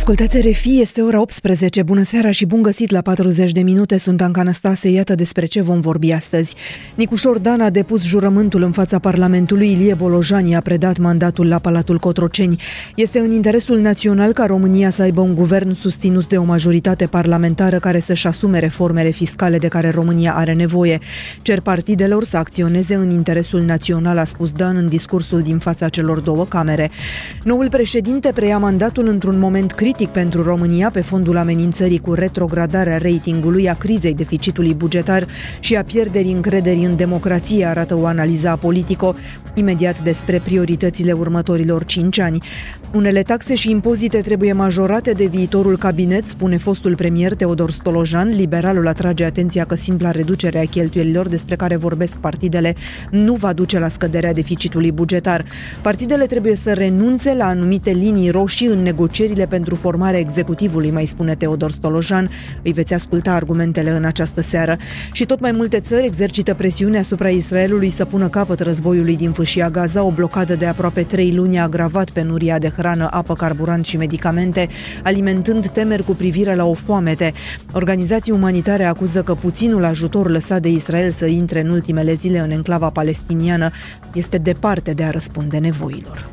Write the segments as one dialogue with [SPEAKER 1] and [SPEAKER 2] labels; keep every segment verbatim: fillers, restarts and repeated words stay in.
[SPEAKER 1] Ascultați R F I, este ora optsprezece. Bună seara și bun găsit la patruzeci de minute. Sunt Anca Năstase, iată despre ce vom vorbi astăzi. Nicușor Dan a depus jurământul în fața Parlamentului. Ilie Bolojani a predat mandatul la Palatul Cotroceni. Este în interesul național ca România să aibă un guvern susținut de o majoritate parlamentară care să-și asume reformele fiscale de care România are nevoie. Cer partidelor să acționeze în interesul național, a spus Dan în discursul din fața celor două camere. Noul președinte preia mandatul într-un moment critic pentru România pe fondul amenințării cu retrogradarea ratingului, a crizei deficitului bugetar și a pierderii încrederii în democrație, arată o analiză a Politico. Imediat despre prioritățile următorilor cinci ani. Unele taxe și impozite trebuie majorate de viitorul cabinet, spune fostul premier Teodor Stolojan. Liberalul atrage atenția că simpla reducere a cheltuielilor despre care vorbesc partidele nu va duce la scăderea deficitului bugetar. Partidele trebuie să renunțe la anumite linii roșii în negocierile pentru formarea executivului, mai spune Teodor Stolojan. Îi veți asculta argumentele în această seară. Și tot mai multe țări exercită presiune asupra Israelului să pună capăt războiului din Fâșia Gaza. O blocadă de aproape trei luni a agravat penuria de hrană, apă, carburant și medicamente, alimentând temeri cu privire la o foamete. Organizații umanitare acuză că puținul ajutor lăsat de Israel să intre în ultimele zile în enclava palestiniană este departe de a răspunde nevoilor.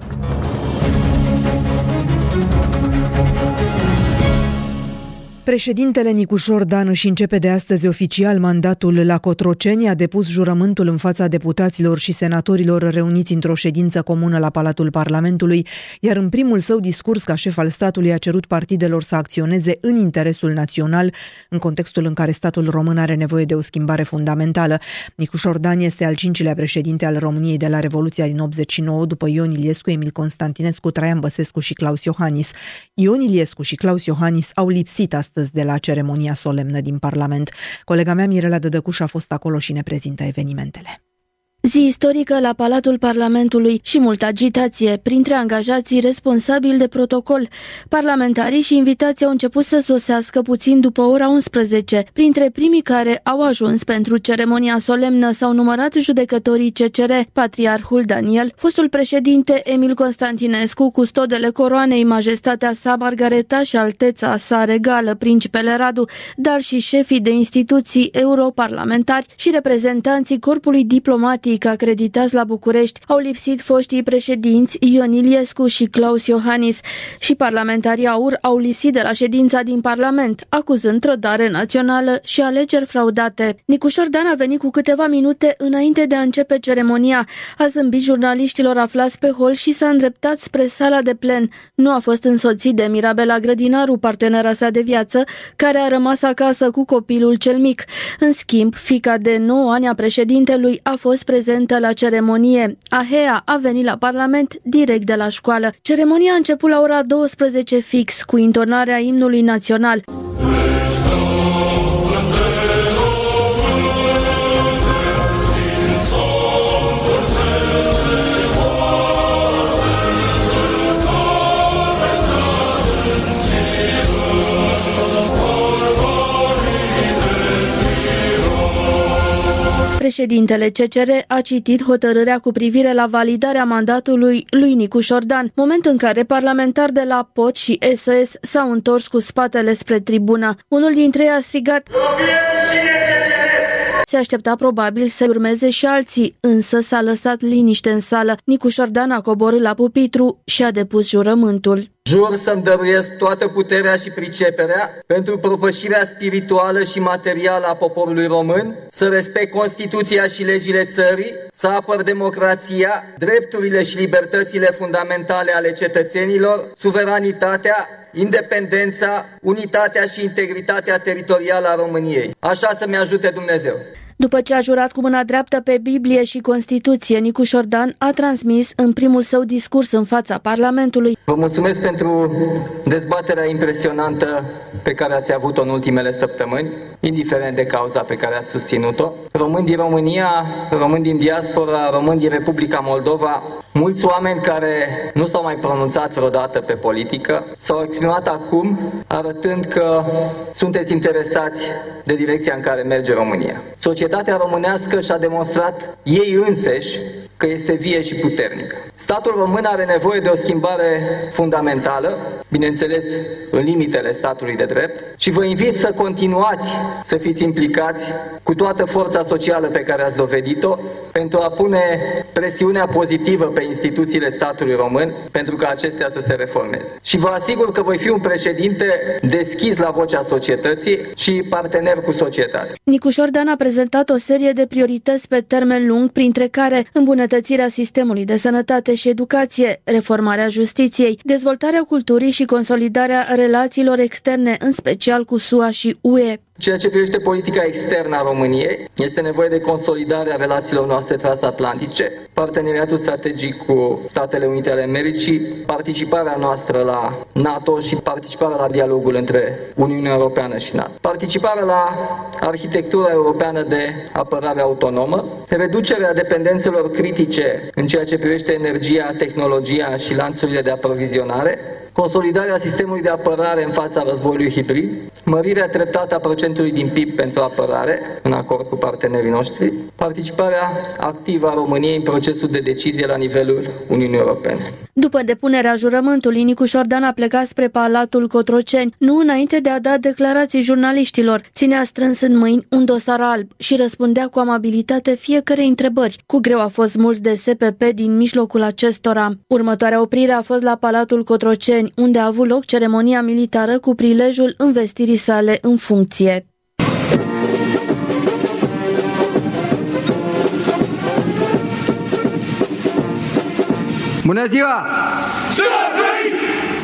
[SPEAKER 1] Președintele Nicușor Dan își începe de astăzi oficial mandatul la Cotroceni, a depus jurământul în fața deputaților și senatorilor reuniți într-o ședință comună la Palatul Parlamentului, iar în primul său discurs ca șef al statului a cerut partidelor să acționeze în interesul național, în contextul în care statul român are nevoie de o schimbare fundamentală. Nicușor Dan este al cincilea președinte al României de la Revoluția din optzeci și nouă, după Ion Iliescu, Emil Constantinescu, Traian Băsescu și Claus Iohannis. Ion Iliescu și Claus Iohannis au lipsit astăzi de la ceremonia solemnă din Parlament. Colega mea, Mirela Dădăcuș, a fost acolo și ne prezintă evenimentele.
[SPEAKER 2] Zi istorică la Palatul Parlamentului și multă agitație printre angajații responsabili de protocol. Parlamentarii și invitații au început să sosească puțin după ora unsprezece. Printre primii care au ajuns pentru ceremonia solemnă s-au numărat judecătorii C C R, Patriarhul Daniel, fostul președinte Emil Constantinescu, custodele coroanei, majestatea sa Margareta și alteța sa regală, principele Radu, dar și șefii de instituții europarlamentari și reprezentanții corpului diplomatic acreditați la București. Au lipsit foștii președinți Ion Iliescu și Claus Iohannis și parlamentarii AUR au lipsit de la ședința din Parlament, acuzând trădare națională și alegeri fraudate. Nicușor Dan a venit cu câteva minute înainte de a începe ceremonia. A zâmbit jurnaliștilor aflați pe hol și s-a îndreptat spre sala de plen. Nu a fost însoțit de Mirabela Grădinaru, partenera sa de viață, care a rămas acasă cu copilul cel mic. În schimb, fiica de nouă ani a președintelui a fost prezentă la ceremonie. Ahea a venit la Parlament direct de la școală. Ceremonia a început la ora douăsprezece fix cu intonarea imnului național. Președintele C C R a citit hotărârea cu privire la validarea mandatului lui Nicușor Dan, moment în care parlamentari de la P O T și S O S s-au întors cu spatele spre tribună. Unul dintre ei a strigat: se aștepta probabil să urmeze și alții, însă s-a lăsat liniște în sală. Nicușor Dan a coborât la pupitru și a depus jurământul.
[SPEAKER 3] Jur să-mi dăruiesc toată puterea și priceperea pentru propășirea spirituală și materială a poporului român, să respect Constituția și legile țării, să apăr democrația, drepturile și libertățile fundamentale ale cetățenilor, suveranitatea, independența, unitatea și integritatea teritorială a României. Așa să-mi ajute Dumnezeu.
[SPEAKER 2] După ce a jurat cu mâna dreaptă pe Biblie și Constituție, Nicușor Dan a transmis în primul său discurs în fața Parlamentului:
[SPEAKER 3] vă mulțumesc pentru dezbaterea impresionantă pe care ați avut-o în ultimele săptămâni, indiferent de cauza pe care ați susținut-o. Români din România, români din diaspora, români din Republica Moldova, mulți oameni care nu s-au mai pronunțat vreodată pe politică, s-au exprimat acum arătând că sunteți interesați de direcția în care merge România. Societatea românească și-a demonstrat ei înseși că este vie și puternică. Statul român are nevoie de o schimbare fundamentală, bineînțeles în limitele statului de drept, și vă invit să continuați să fiți implicați cu toată forța socială pe care ați dovedit-o pentru a pune presiunea pozitivă pe instituțiile statului român pentru ca acestea să se reformeze. Și vă asigur că voi fi un președinte deschis la vocea societății și partener cu societatea.
[SPEAKER 2] Nicu Șordan a prezentat o serie de priorități pe termen lung, printre care îmbunătățirea sistemului de sănătate și educație, reformarea justiției, dezvoltarea culturii și consolidarea relațiilor externe, în special cu S U A și U E.
[SPEAKER 3] Ceea ce privește politica externă a României, este nevoie de consolidarea relațiilor noastre transatlantice, parteneriatul strategic cu Statele Unite ale Americii, participarea noastră la NATO și participarea la dialogul între Uniunea Europeană și NATO, participarea la arhitectura europeană de apărare autonomă, reducerea dependențelor critice în ceea ce privește energia, tehnologia și lanțurile de aprovizionare, consolidarea sistemului de apărare în fața războiului hibrid, mărirea treptată a procentului din P I B pentru apărare, în acord cu partenerii noștri, participarea activă a României în procesul de decizie la nivelul Uniunii Europene.
[SPEAKER 2] După depunerea jurământului, Nicu Șordan a plecat spre Palatul Cotroceni, nu înainte de a da declarații jurnaliștilor. Ținea strâns în mâini un dosar alb și răspundea cu amabilitate fiecărei întrebări. Cu greu a fost smuls de S P P din mijlocul acestora. Următoarea oprire a fost la Palatul Cotroceni, unde a avut loc ceremonia militară cu prilejul învestirii sale în funcție.
[SPEAKER 4] Bună ziua! Să trăiți!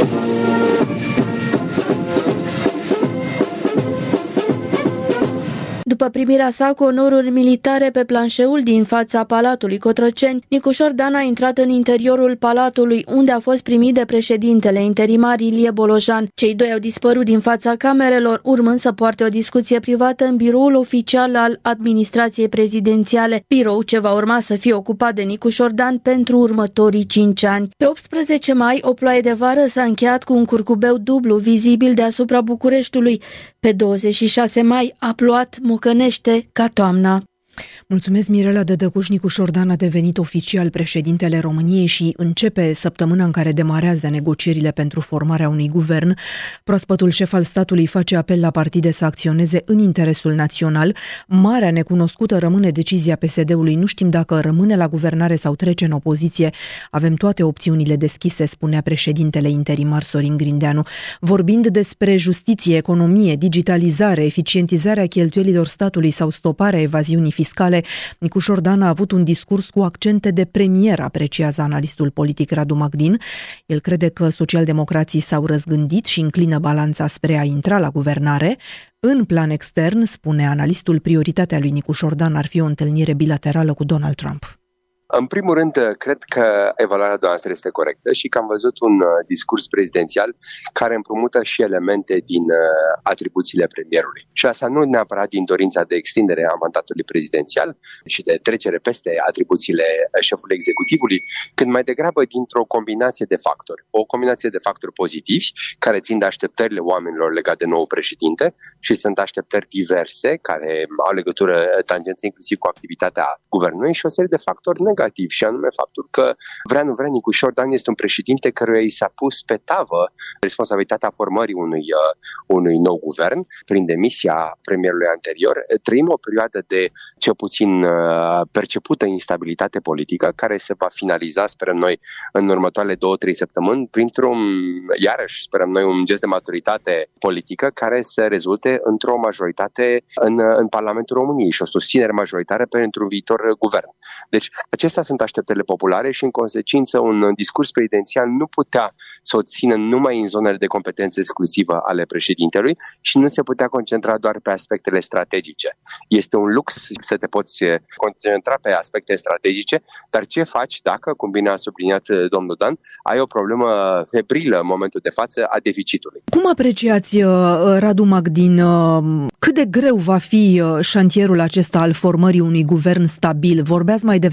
[SPEAKER 2] După primirea sa cu onoruri militare pe planșeul din fața Palatului Cotroceni, Nicu Șordan a intrat în interiorul palatului, unde a fost primit de președintele interimar Ilie Bolojan. Cei doi au dispărut din fața camerelor, urmând să poarte o discuție privată în biroul oficial al administrației prezidențiale, birou ce va urma să fie ocupat de Nicu Șordan pentru următorii cinci ani. Pe optsprezece mai, o ploaie de vară s-a încheiat cu un curcubeu dublu vizibil deasupra Bucureștiului. Pe douăzeci și șase mai a plouat mocănește ca toamna.
[SPEAKER 1] Mulțumesc, Mirela Dădăcuș. Nicu Șordan a devenit oficial președintele României și începe săptămâna în care demarează negocierile pentru formarea unui guvern. Proaspătul șef al statului face apel la partide să acționeze în interesul național. Marea necunoscută rămâne decizia P S D-ului. Nu știm dacă rămâne la guvernare sau trece în opoziție. Avem toate opțiunile deschise, spunea președintele interimar Sorin Grindeanu. Vorbind despre justiție, economie, digitalizare, eficientizarea cheltuielilor statului sau stoparea evaziunii fiscale, Nicu Șordan a avut un discurs cu accente de premier, apreciază analistul politic Radu Magdin. El crede că socialdemocrații s-au răzgândit și înclină balanța spre a intra la guvernare. În plan extern, spune analistul, prioritatea lui Nicu Șordan ar fi o întâlnire bilaterală cu Donald Trump.
[SPEAKER 5] În primul rând, cred că evaluarea noastră este corectă și că am văzut un discurs prezidențial care împrumută și elemente din atribuțiile premierului. Și asta nu neapărat din dorința de extindere a mandatului prezidențial și de trecere peste atribuțiile șefului executivului, cât mai degrabă dintr-o combinație de factori. O combinație de factori pozitivi care țin de așteptările oamenilor legate de nou președinte și sunt așteptări diverse care au legătură tangență inclusiv cu activitatea guvernului și o serie de factori negativ, și anume faptul că vrea nu vrea, Nicu Șordan este un președinte căruia i s-a pus pe tavă responsabilitatea formării unui, uh, unui nou guvern prin demisia premierului anterior. Trăim o perioadă de cel puțin uh, percepută instabilitate politică care se va finaliza, sperăm noi, în următoarele două, trei săptămâni printr-un, iarăși sperăm noi, un gest de maturitate politică care să rezulte într-o majoritate în, în Parlamentul României și o susținere majoritară pentru un viitor guvern. Deci acestea sunt așteptările populare și, în consecință, un discurs prezidențial nu putea să o țină numai în zonele de competență exclusivă ale președintelui și nu se putea concentra doar pe aspectele strategice. Este un lux să te poți concentra pe aspecte strategice, dar ce faci dacă, cum bine a subliniat domnul Dan, ai o problemă febrilă în momentul de față a deficitului?
[SPEAKER 1] Cum apreciați, Radu Magdin, cât de greu va fi șantierul acesta al formării unui guvern stabil? Vorbeați mai devreme de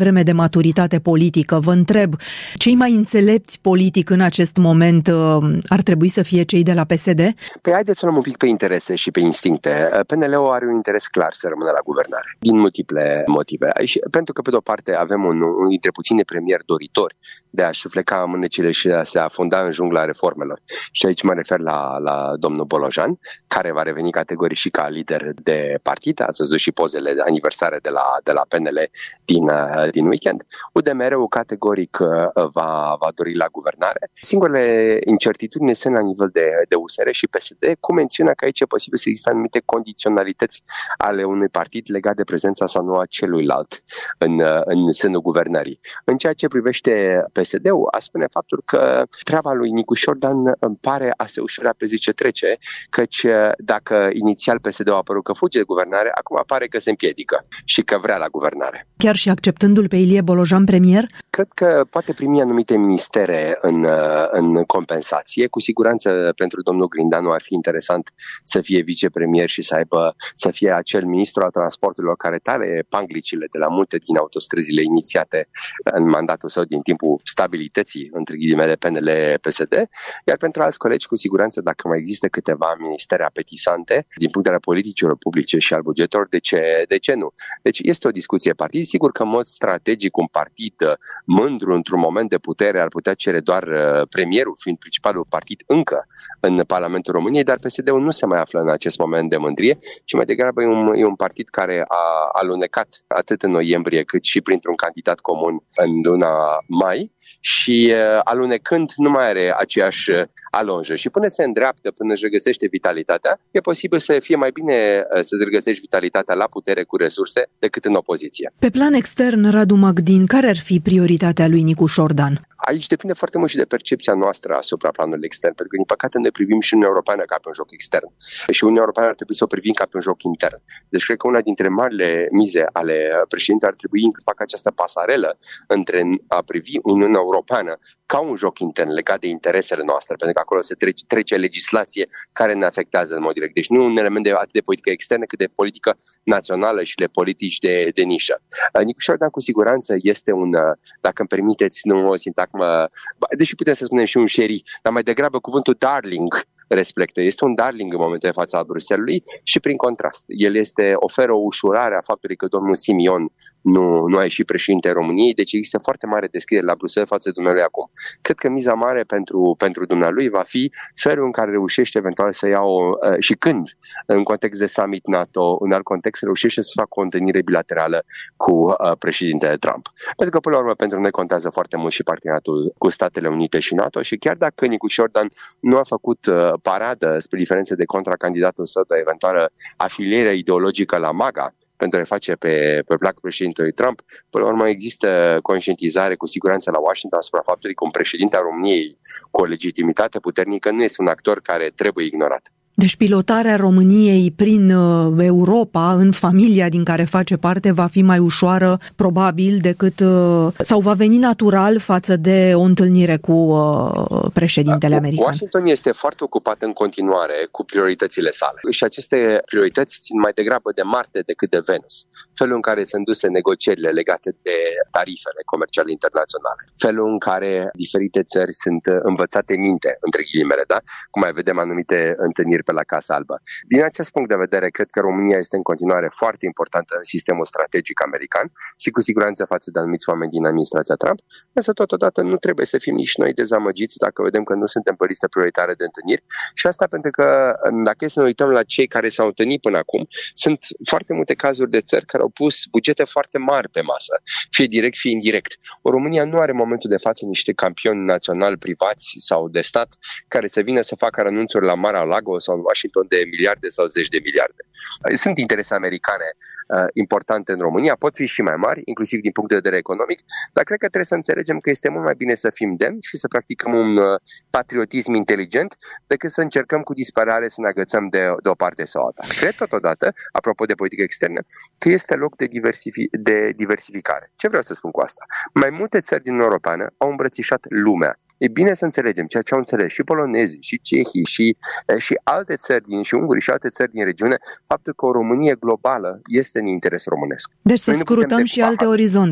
[SPEAKER 1] maturitate politică. Vă întreb, cei mai înțelepți politic în acest moment ar trebui să fie cei de la P S D?
[SPEAKER 5] Păi haideți să luăm un pic pe interese și pe instincte. P N L-ul are un interes clar să rămână la guvernare, din multiple motive. Și pentru că, pe de-o parte, avem un, unul dintre puțini premieri doritori de a-și fleca mânecile și a se afunda în jungla reformelor. Și aici mă refer la, la domnul Bolojan, care va reveni categoric și ca lider de partid. Ați văzut și pozele de aniversare de la, de la P N L din, din weekend. U D M R-ul categoric va, va dori la guvernare. Singurele incertitudini sunt la nivel de, de U S R și P S D, cu mențiunea că aici e posibil să există anumite condiționalități ale unui partid legat de prezența sau nu a celuilalt în, în sânul guvernării. În ceea ce privește P S D-ul, a spune faptul că treaba lui Nicușor Dan îmi pare a se ușura pe zi ce trece, căci dacă inițial P S D-ul a apărut că fuge de guvernare, acum apare că se împiedică și că vrea la guvernare.
[SPEAKER 1] Chiar și acceptându-l pe Ilie Bolojan premier?
[SPEAKER 5] Cred că poate primi anumite ministere în, în compensație. Cu siguranță pentru domnul Grindanu ar fi interesant să fie vicepremier și să aibă, să fie acel ministru al transporturilor care tare panglicile de la multe din autostrăzile inițiate în mandatul său din timpul stabilității, între ghilimele P N L P S D, iar pentru alți colegi, cu siguranță, dacă mai există câteva ministere apetisante din punct de vedere politicilor publice și al bugetelor, de ce, de ce nu? Deci este o discuție partid. Sigur că în mod strategic un partid mândru într-un moment de putere ar putea cere doar premierul, fiind principalul partid încă în Parlamentul României, dar P S D-ul nu se mai află în acest moment de mândrie și mai degrabă e un, e un partid care a alunecat atât în noiembrie cât și printr-un candidat comun în luna mai și alunecând nu mai are aceeași alonjă și până se îndreaptă, până își regăsește vitalitatea, e posibil să fie mai bine să-ți regăsești vitalitatea la putere cu resurse decât în opoziție.
[SPEAKER 1] Pe plan extern, Radu Magdin, care ar fi prioritatea lui Nicușor Dan?
[SPEAKER 5] Aici depinde foarte mult și de percepția noastră asupra planului extern, pentru că, din păcate, noi privim și Uniunea Europeană ca pe un joc extern. Și Uniunea Europeană ar trebui să o privim ca pe un joc intern. Deci, cred că una dintre marile mize ale președintelui ar trebui să facă această pasarelă între a privi Uniunea Europeană ca un joc intern legat de interesele noastre, pentru că acolo se trece, trece legislație care ne afectează în mod direct. Deci nu un element de, atât de politică externă, cât de politică națională și de politici de, de nișă. Nicușor Dan, cu siguranță, este un, dacă îmi permiteți, nu o sintagmă, deși putem să spunem și un șeri, dar mai degrabă cuvântul darling respectă. Este un darling în momentul de față al Bruxellesului și prin contrast. El este, oferă o ușurare a faptului că domnul Simion nu, nu a ieșit președinte României, deci există foarte mare descriere la Bruxelles față de dumnealui acum. Cred că miza mare pentru, pentru dumnealui va fi felul în care reușește eventual să ia o, și când, în context de summit NATO, în alt context, reușește să facă o întâlnire bilaterală cu uh, președintele Trump. Pentru că, până la urmă, pentru noi contează foarte mult și parteneriatul cu Statele Unite și NATO și chiar dacă Nicușor Dan nu a făcut uh, paradă spre diferențe de contracandidatul său de eventuală afiliere ideologică la MAGA pentru a face pe, pe placul președintelui Trump, până la urmă există conștientizare cu siguranță la Washington asupra faptului că un președinte al României cu o legitimitate puternică nu este un actor care trebuie ignorat.
[SPEAKER 1] Deci pilotarea României prin Europa, în familia din care face parte, va fi mai ușoară, probabil, decât sau va veni natural față de o întâlnire cu președintele american.
[SPEAKER 5] Washington este foarte ocupat în continuare cu prioritățile sale și aceste priorități țin mai degrabă de Marte decât de Venus. Felul în care sunt duse negocierile legate de tarifele comerciale internaționale, felul în care diferite țări sunt învățate minte, între ghilimele, da? Cum mai vedem anumite întâlniri pe la Casa Albă. Din acest punct de vedere, cred că România este în continuare foarte importantă în sistemul strategic american și cu siguranță față de anumiți oameni din administrația Trump, însă totodată nu trebuie să fim nici noi dezamăgiți dacă vedem că nu suntem pe listă prioritară de întâlniri și asta pentru că dacă e să ne uităm la cei care s-au întâlnit până acum, sunt foarte multe cazuri de țări care au pus bugete foarte mari pe masă, fie direct, fie indirect. O România nu are în momentul de față niște campioni naționali, privați sau de stat care să vină să facă renunțuri la Mar-a-Lago sau în Washington de miliarde sau zeci de miliarde. Sunt interese americane uh, importante în România, pot fi și mai mari, inclusiv din punct de vedere economic, dar cred că trebuie să înțelegem că este mult mai bine să fim demni și să practicăm un uh, patriotism inteligent decât să încercăm cu disperare să ne agățăm de, de o parte sau alta. Cred totodată, apropo de politică externă, că este loc de, diversifi- de diversificare. Ce vreau să spun cu asta? Mai multe țări din Europeană au îmbrățișat lumea. E bine să înțelegem ceea ce au înțeles și polonezii, și cehii, și, și alte țări din, și ungurii și alte țări din regiune, faptul că o Românie globală este în interes românesc.
[SPEAKER 1] Deci să scrutăm și alte orizonturi.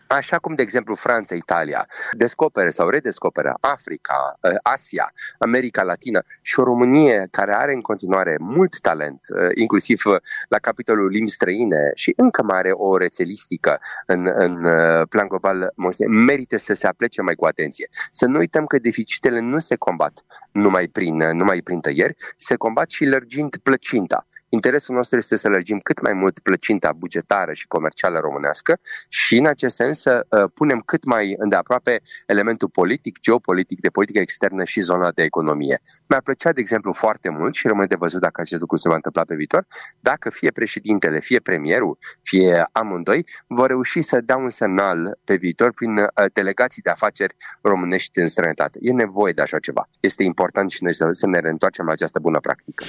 [SPEAKER 5] Așa cum, de exemplu, Franța, Italia descoperă sau redescoperă Africa, Asia, America Latină și o Românie care are în continuare mult talent, inclusiv la capitolul limbi străine și încă mai are o rețelistică în, în plan global, merită să se aplece mai cu atenție. Să nu uităm că deficitele nu se combat numai prin, numai prin tăieri, se combat și lărgind plăcinta. Interesul nostru este să lărgim cât mai mult plăcinta bugetară și comercială românească și în acest sens să uh, punem cât mai îndeaproape elementul politic, geopolitic, de politică externă și zona de economie. Mi-ar plăcea, de exemplu, foarte mult și rămâne de văzut dacă acest lucru se va întâmpla pe viitor, dacă fie președintele, fie premierul, fie amândoi vor reuși să dea un semnal pe viitor prin uh, delegații de afaceri românești în străinătate. E nevoie de așa ceva. Este important și noi să, să ne reîntoarcem la această bună practică.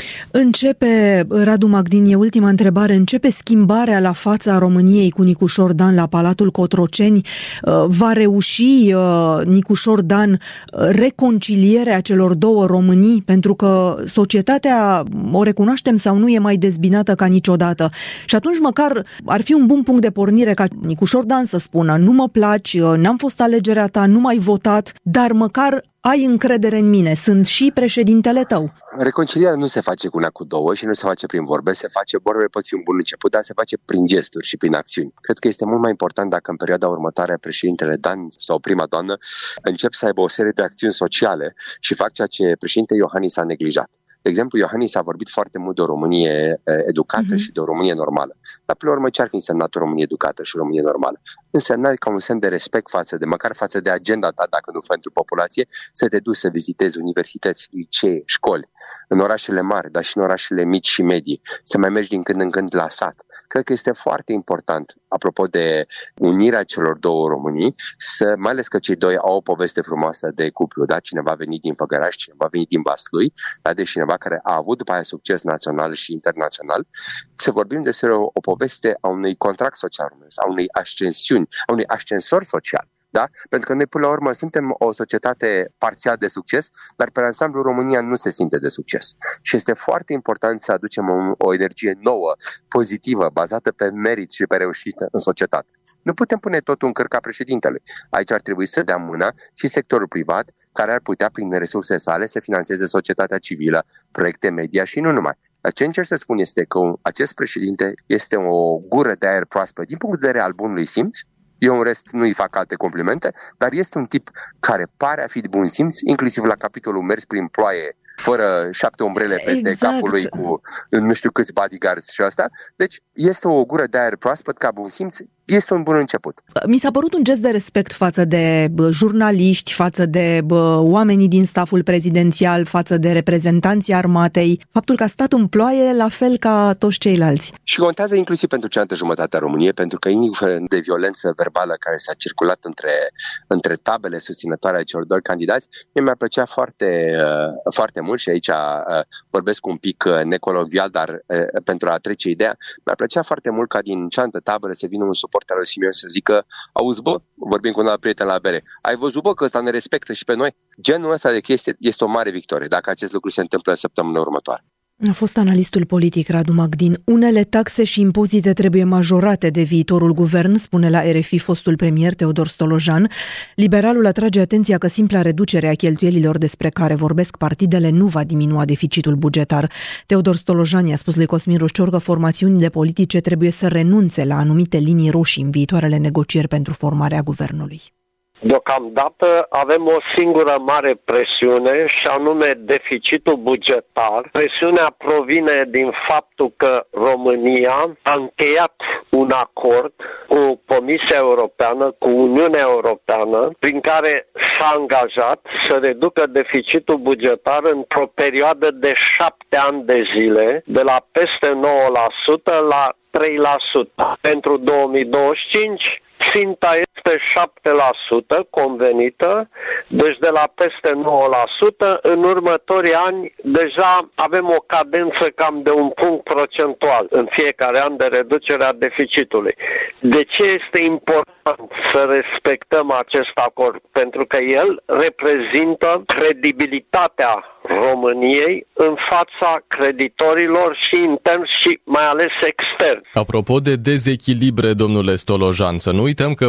[SPEAKER 1] Începe Radu Magdin, e ultima întrebare. Începe schimbarea la fața României cu Nicușor Dan la Palatul Cotroceni. Va reuși Nicușor Dan reconcilierea celor două Românii? Pentru că societatea, o recunoaștem sau nu, e mai dezbinată ca niciodată. Și atunci măcar ar fi un bun punct de pornire ca Nicușor Dan să spună: nu mă placi, n-am fost alegerea ta, nu m-ai votat, dar măcar ai încredere în mine, sunt și președintele tău.
[SPEAKER 5] Reconcilierea nu se face cu una cu două și nu se face prin vorbe, se face, vorbele pot fi un bun început, dar se face prin gesturi și prin acțiuni. Cred că este mult mai important dacă în perioada următoare președintele Dan sau prima doamnă încep să aibă o serie de acțiuni sociale și fac ceea ce președintele Iohannis a neglijat. De exemplu, Iohannis a vorbit foarte mult de o Românie educată uh-huh. și de o Românie normală. Dar, pe la urmă, ce ar fi însemnat o Românie educată și o Românie normală? Însemna ca un semn de respect față de, măcar față de agenda ta, dacă nu pentru populație, să te duci să vizitezi universități, licee, școli, în orașele mari, dar și în orașele mici și medii, să mai mergi din când în când la sat. Cred că este foarte important, apropo de unirea celor două Românii, să, mai ales că cei doi au o poveste frumoasă de cuplu, da? Cineva a venit din Făgăraș, cineva a venit din Vaslui, da? Deci cineva care a avut după aia succes național și internațional, să vorbim despre o, o poveste a unui contract social românesc, a unei ascensiuni, a unui ascensor social. Da? Pentru că noi, până la urmă, suntem o societate parțial de succes, dar pe ansamblu România nu se simte de succes. Și este foarte important să aducem o, o energie nouă, pozitivă, bazată pe merit și pe reușită în societate. Nu putem pune totul în cărca președintelui. Aici ar trebui să dea mâna și sectorul privat, care ar putea, prin resurse sale, să finanțeze societatea civilă, proiecte media și nu numai. Ce încerc să spun este că acest președinte este o gură de aer proaspăt din punct de vedere al bunului simț. Eu în rest nu-i fac alte complimente, dar este un tip care pare a fi de bun simț, inclusiv la capitolul mers prin ploaie, fără șapte umbrele peste exact. Capul lui cu nu știu câți bodyguards și asta. Deci este o gură de aer proaspăt ca bun simț, este un bun început.
[SPEAKER 1] Mi s-a părut un gest de respect față de jurnaliști, față de bă, oamenii din staful prezidențial, față de reprezentanții armatei, faptul că a stat în ploaie la fel ca toți ceilalți.
[SPEAKER 5] Și contează inclusiv pentru cealaltă jumătate a României, pentru că indiferent de violență verbală care s-a circulat între, între tabele susținătoare ale celor doi candidați, mi-a plăcea foarte, foarte mult și aici vorbesc un pic necolovial, dar pentru a trece ideea, mi-a plăcea foarte mult ca din cealaltă tabără să vină un suport al lui Simion să zică: auzi bă, vorbim cu un alt prieten la bere, ai văzut bă că ăsta ne respectă și pe noi? Genul ăsta de chestie este o mare victorie dacă acest lucru se întâmplă în săptămâna următoare.
[SPEAKER 1] A fost analistul politic Radu Magdin. Unele taxe și impozite trebuie majorate de viitorul guvern, spune la R F I fostul premier Teodor Stolojan. Liberalul atrage atenția că simpla reducere a cheltuielilor despre care vorbesc partidele nu va diminua deficitul bugetar. Teodor Stolojan i-a spus lui Cosmin Rușcior că formațiunile politice trebuie să renunțe la anumite linii roșii în viitoarele negocieri pentru formarea guvernului.
[SPEAKER 6] Deocamdată avem o singură mare presiune și anume deficitul bugetar. Presiunea provine din faptul că România a încheiat un acord cu Comisia Europeană, cu Uniunea Europeană, prin care s-a angajat să reducă deficitul bugetar într-o perioadă de șapte ani de zile, de la peste nouă la sută la trei la sută. Pentru două mii douăzeci și cinci, ținta este șapte la sută convenită, deci de la peste nouă la sută, în următorii ani deja avem o cadență cam de un punct procentual în fiecare an de reducere a deficitului. De ce este important să respectăm acest acord? Pentru că el reprezintă credibilitatea României în fața creditorilor și intern și mai ales extern.
[SPEAKER 7] Apropo de dezechilibre, domnule Stolojan, să nu uităm că prima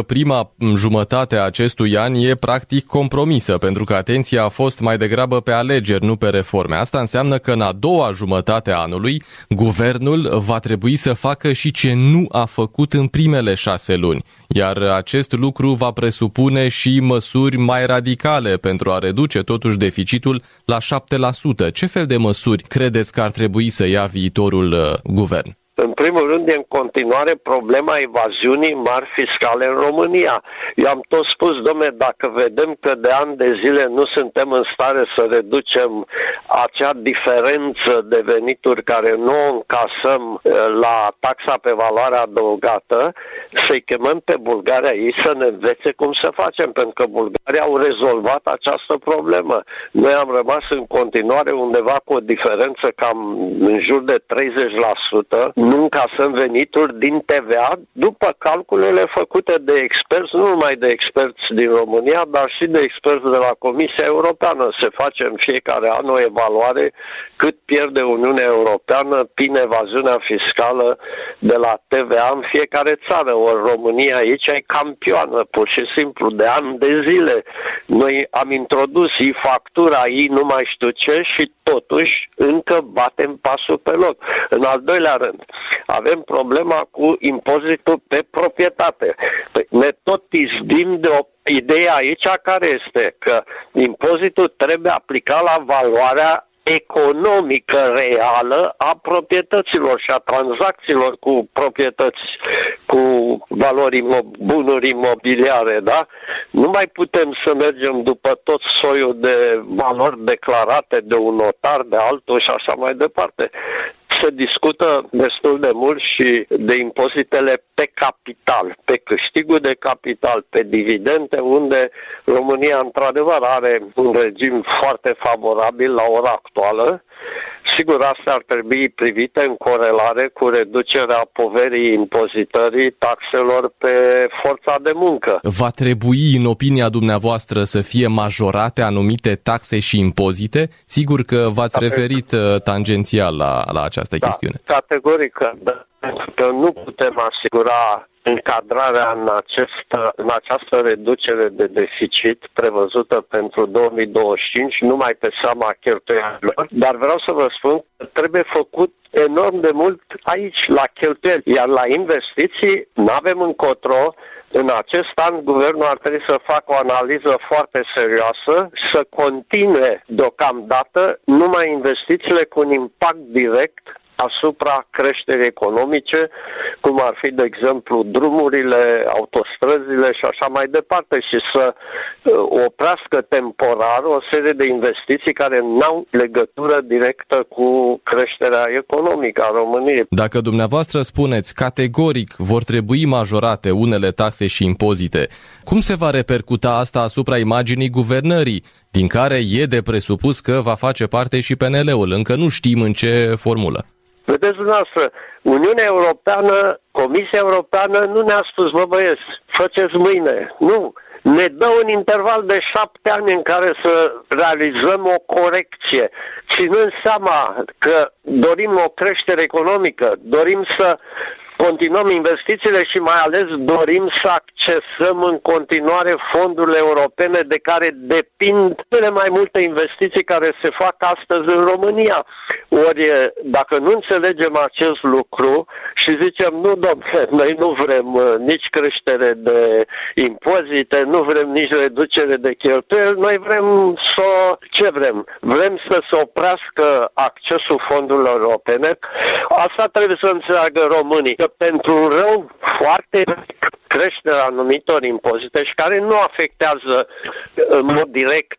[SPEAKER 7] jumătate a acestui an e practic compromisă, pentru că atenția a fost mai degrabă pe alegeri, nu pe reforme. Asta înseamnă că în a doua jumătate a anului, guvernul va trebui să facă și ce nu a făcut în primele șase luni. Iar acest lucru va presupune și măsuri mai radicale pentru a reduce totuși deficitul la șapte la sută. Ce fel de măsuri credeți că ar trebui să ia viitorul uh, guvern?
[SPEAKER 6] În primul rând, e în continuare problema evaziunii mari fiscale în România. Eu am tot spus, dom'le, dacă vedem că de ani de zile nu suntem în stare să reducem acea diferență de venituri care nu o încasăm la taxa pe valoare adăugată, să-i chemăm pe Bulgaria ei să ne învețe cum să facem, pentru că Bulgaria au rezolvat această problemă. Noi am rămas în continuare undeva cu o diferență cam în jur de treizeci la sută. Nu încasăm venituri din T V A după calculele făcute de experți, nu numai de experți din România, dar și de experți de la Comisia Europeană. Se face în fiecare an o evaluare cât pierde Uniunea Europeană prin evaziunea fiscală de la T V A în fiecare țară. Ori România aici e campioană, pur și simplu, de ani de zile. Noi am introdus e-factura, ei nu mai știu ce și totuși încă batem pasul pe loc. În al doilea rând, avem problema cu impozitul pe proprietate. Ne tot izbim de o idee aici care este că impozitul trebuie aplicat la valoarea economică reală a proprietăților și a tranzacțiilor cu proprietăți, cu valori imo- bunuri imobiliare, da? Nu mai putem să mergem după tot soiul de valori declarate de un notar, de altul și așa mai departe. Se discută destul de mult și de impozitele pe capital, pe câștigul de capital, pe dividende, unde România într-adevăr are un regim foarte favorabil la ora actuală. Sigur, astea ar trebui privite în corelare cu reducerea poverii impozitării taxelor pe forța de muncă.
[SPEAKER 7] Va trebui, în opinia dumneavoastră, să fie majorate anumite taxe și impozite? Sigur că v-ați da, referit pe... tangențial la, la această da, chestiune.
[SPEAKER 6] Categoric, da, că nu putem asigura încadrarea în, acest, în această reducere de deficit prevăzută pentru două mii douăzeci și cinci numai pe seama cheltuielilor, dar vreau să vă spun că trebuie făcut enorm de mult aici, la cheltuieli, iar la investiții nu avem încotro. În acest an, guvernul ar trebui să facă o analiză foarte serioasă, să continue deocamdată numai investițiile cu un impact direct asupra creșterii economice, cum ar fi, de exemplu, drumurile, autostrăzile și așa mai departe, și să oprească temporar o serie de investiții care n-au legătură directă cu creșterea economică a României.
[SPEAKER 7] Dacă dumneavoastră spuneți categoric vor trebui majorate unele taxe și impozite, cum se va repercuta asta asupra imaginii guvernării, din care e de presupus că va face parte și P N L-ul? Încă nu știm în ce formulă.
[SPEAKER 6] Vedeți dumneavoastră, Uniunea Europeană, Comisia Europeană nu ne-a spus, bă băieți, faceți mâine. Nu. Ne dă un interval de șapte ani în care să realizăm o corecție, ținând seama că dorim o creștere economică, dorim să continuăm investițiile și mai ales dorim să accesăm în continuare fondurile europene de care depind cele mai multe investiții care se fac astăzi în România. Ori, dacă nu înțelegem acest lucru și zicem, nu, domnule, noi nu vrem nici creștere de impozite, nu vrem nici reducere de cheltuieli, noi vrem să... ce vrem? Vrem să se oprească accesul fondurilor europene. Asta trebuie să înțeleagă românii, că pentru un rău foarte creșterea anumitor impozite și care nu afectează în mod direct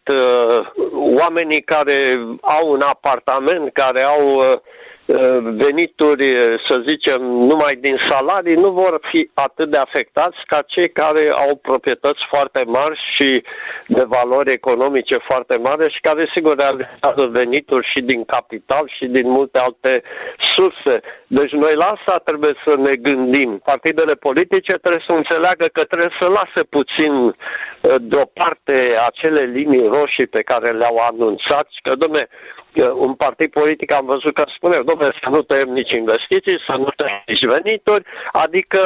[SPEAKER 6] oamenii care au un apartament, care au venituri, să zicem, numai din salarii, nu vor fi atât de afectați ca cei care au proprietăți foarte mari și de valori economice foarte mari și care, sigur, realizează venituri și din capital și din multe alte surse. Deci noi la asta trebuie să ne gândim. Partidele politice trebuie să înțeleagă că trebuie să lase puțin deoparte acele linii roșii pe care le-au anunțat, că, dom'le, un partid politic am văzut că spune, domnule, să nu tăiem nici investiții, să nu tăiem nici venituri, adică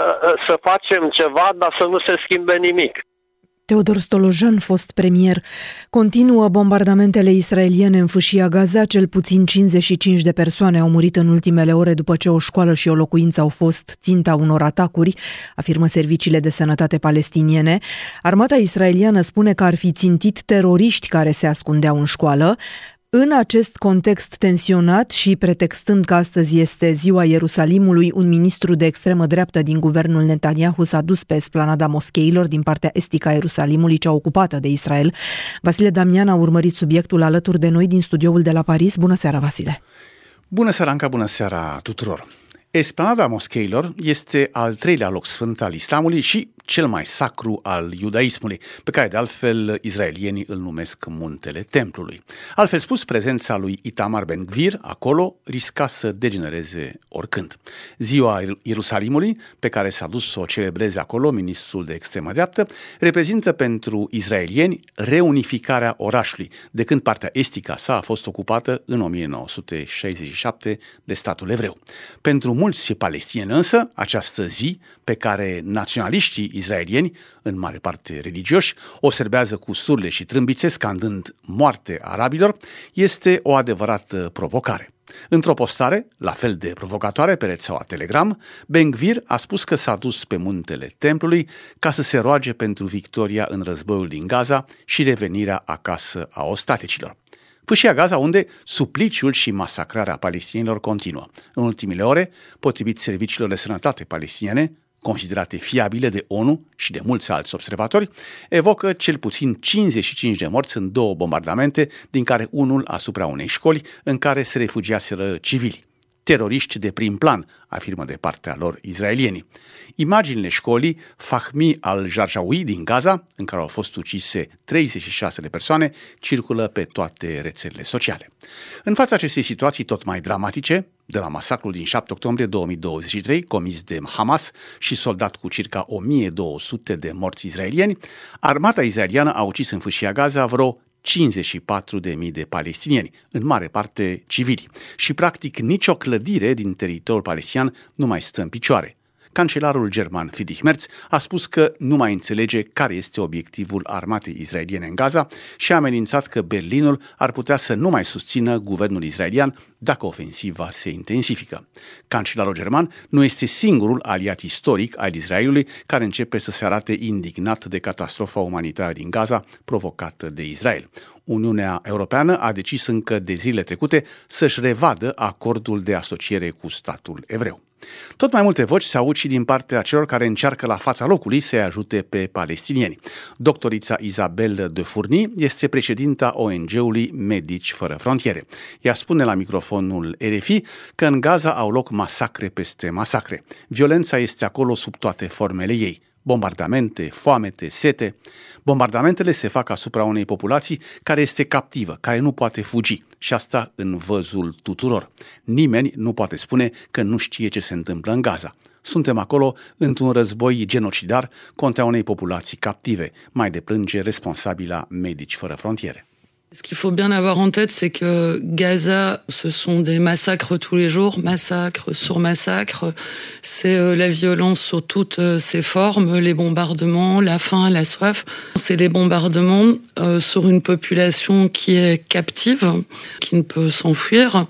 [SPEAKER 6] să facem ceva, dar să nu se schimbe nimic.
[SPEAKER 1] Teodor Stolojan, fost premier. Continuă bombardamentele israeliene în fâșia Gaza. Cel puțin cincizeci și cinci de persoane au murit în ultimele ore după ce o școală și o locuință au fost ținta unor atacuri, afirmă serviciile de sănătate palestiniene. Armata israeliană spune că ar fi țintit teroriști care se ascundeau în școală. În acest context tensionat și pretextând că astăzi este ziua Ierusalimului, un ministru de extremă dreaptă din guvernul Netanyahu s-a dus pe esplanada moscheilor din partea estică a Ierusalimului, cea ocupată de Israel. Vasile Damian a urmărit subiectul alături de noi din studioul de la Paris. Bună seara, Vasile!
[SPEAKER 8] Bună seara, Anca, bună seara tuturor! Esplanada moscheilor este al treilea loc sfânt al islamului și cel mai sacru al iudaismului, pe care de altfel izraelienii îl numesc Muntele Templului. Altfel spus, prezența lui Itamar Ben-Gvir acolo risca să degenereze oricând. Ziua Ierusalimului, pe care s-a dus să o celebreze acolo ministrul de extremă dreaptă, reprezintă pentru izraelieni reunificarea orașului, de când partea estică a sa a fost ocupată în o mie nouă sute șaizeci și șapte de statul evreu. Pentru mulți palestinieni însă, această zi, pe care naționaliștii izraelieni, în mare parte religioși, o serbează cu surle și trâmbițe, scandând moarte arabilor, este o adevărată provocare. Într-o postare, la fel de provocatoare, pe rețeaua Telegram, Ben-Gvir a spus că s-a dus pe Muntele Templului ca să se roage pentru victoria în războiul din Gaza și revenirea acasă a ostaticilor. Fâșia Gaza, unde supliciul și masacrarea palestinienilor continuă. În ultimile ore, potrivit serviciilor de sănătate palestiniene, considerate fiabile de ONU și de mulți alți observatori, evocă cel puțin cincizeci și cinci de morți în două bombardamente, din care unul asupra unei școli în care se refugiaseră civili. Teroriști de prim plan, afirmă de partea lor izraelienii. Imaginile școlii Fahmi al-Jarjawi din Gaza, în care au fost ucise treizeci și șase de persoane, circulă pe toate rețelele sociale. În fața acestei situații tot mai dramatice, de la masacrul din șapte octombrie două mii douăzeci și trei, comis de Hamas și soldat cu circa o mie două sute de morți izraelieni, armata izraeliană a ucis în fâșia Gaza vreo cincizeci și patru de mii de palestinieni, în mare parte civili, și practic nicio clădire din teritoriul palestinian nu mai stă în picioare. Cancelarul german Friedrich Merz a spus că nu mai înțelege care este obiectivul armatei israeliene în Gaza și a amenințat că Berlinul ar putea să nu mai susțină guvernul israelian dacă ofensiva se intensifică. Cancelarul german nu este singurul aliat istoric al Israelului care începe să se arate indignat de catastrofa umanitară din Gaza provocată de Israel. Uniunea Europeană a decis încă de zilele trecute să-și revadă acordul de asociere cu statul evreu. Tot mai multe voci se aud și din partea celor care încearcă la fața locului să-i ajute pe palestinieni. Doctorița Isabelle de Fourny este președinta O N G-ului Medici Fără Frontiere. Ea spune la microfonul R F I că în Gaza au loc masacre peste masacre. Violența este acolo sub toate formele ei. Bombardamente, foamete, sete. Bombardamentele se fac asupra unei populații care este captivă, care nu poate fugi, și asta în văzul tuturor. Nimeni nu poate spune că nu știe ce se întâmplă în Gaza. Suntem acolo într-un război genocidar contra unei populații captive, mai deplânge responsabila Medici Fără Frontiere.
[SPEAKER 9] Ce qu'il faut bien avoir en tête, c'est que Gaza, ce sont des massacres tous les jours, massacre sur massacre. C'est la violence sur toutes ses formes, les bombardements, la faim, la soif. C'est des bombardements euh, sur une population qui est captive, qui ne peut s'enfuir.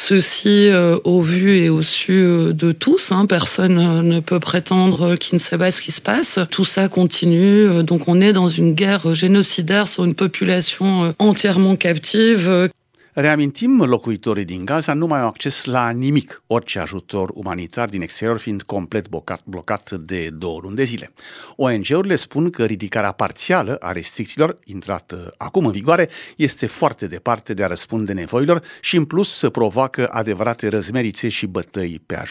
[SPEAKER 9] Ceci euh, au vu et au su de tous. Hein. Personne ne peut prétendre qu'il ne sait pas ce qui se passe. Tout ça continue. Donc on est dans une guerre génocidaire sur une population entière. Captive.
[SPEAKER 8] Reamintim, locuitorii din Gaza nu mai au acces la nimic, orice ajutor umanitar din exterior fiind complet blocat, blocat de două luni de zile. O N G-urile spun că ridicarea parțială a restricțiilor, intrată acum în vigoare, este foarte departe de a răspunde nevoilor și în plus provoacă adevărate răzmerițe și bătăi pe ajutoare.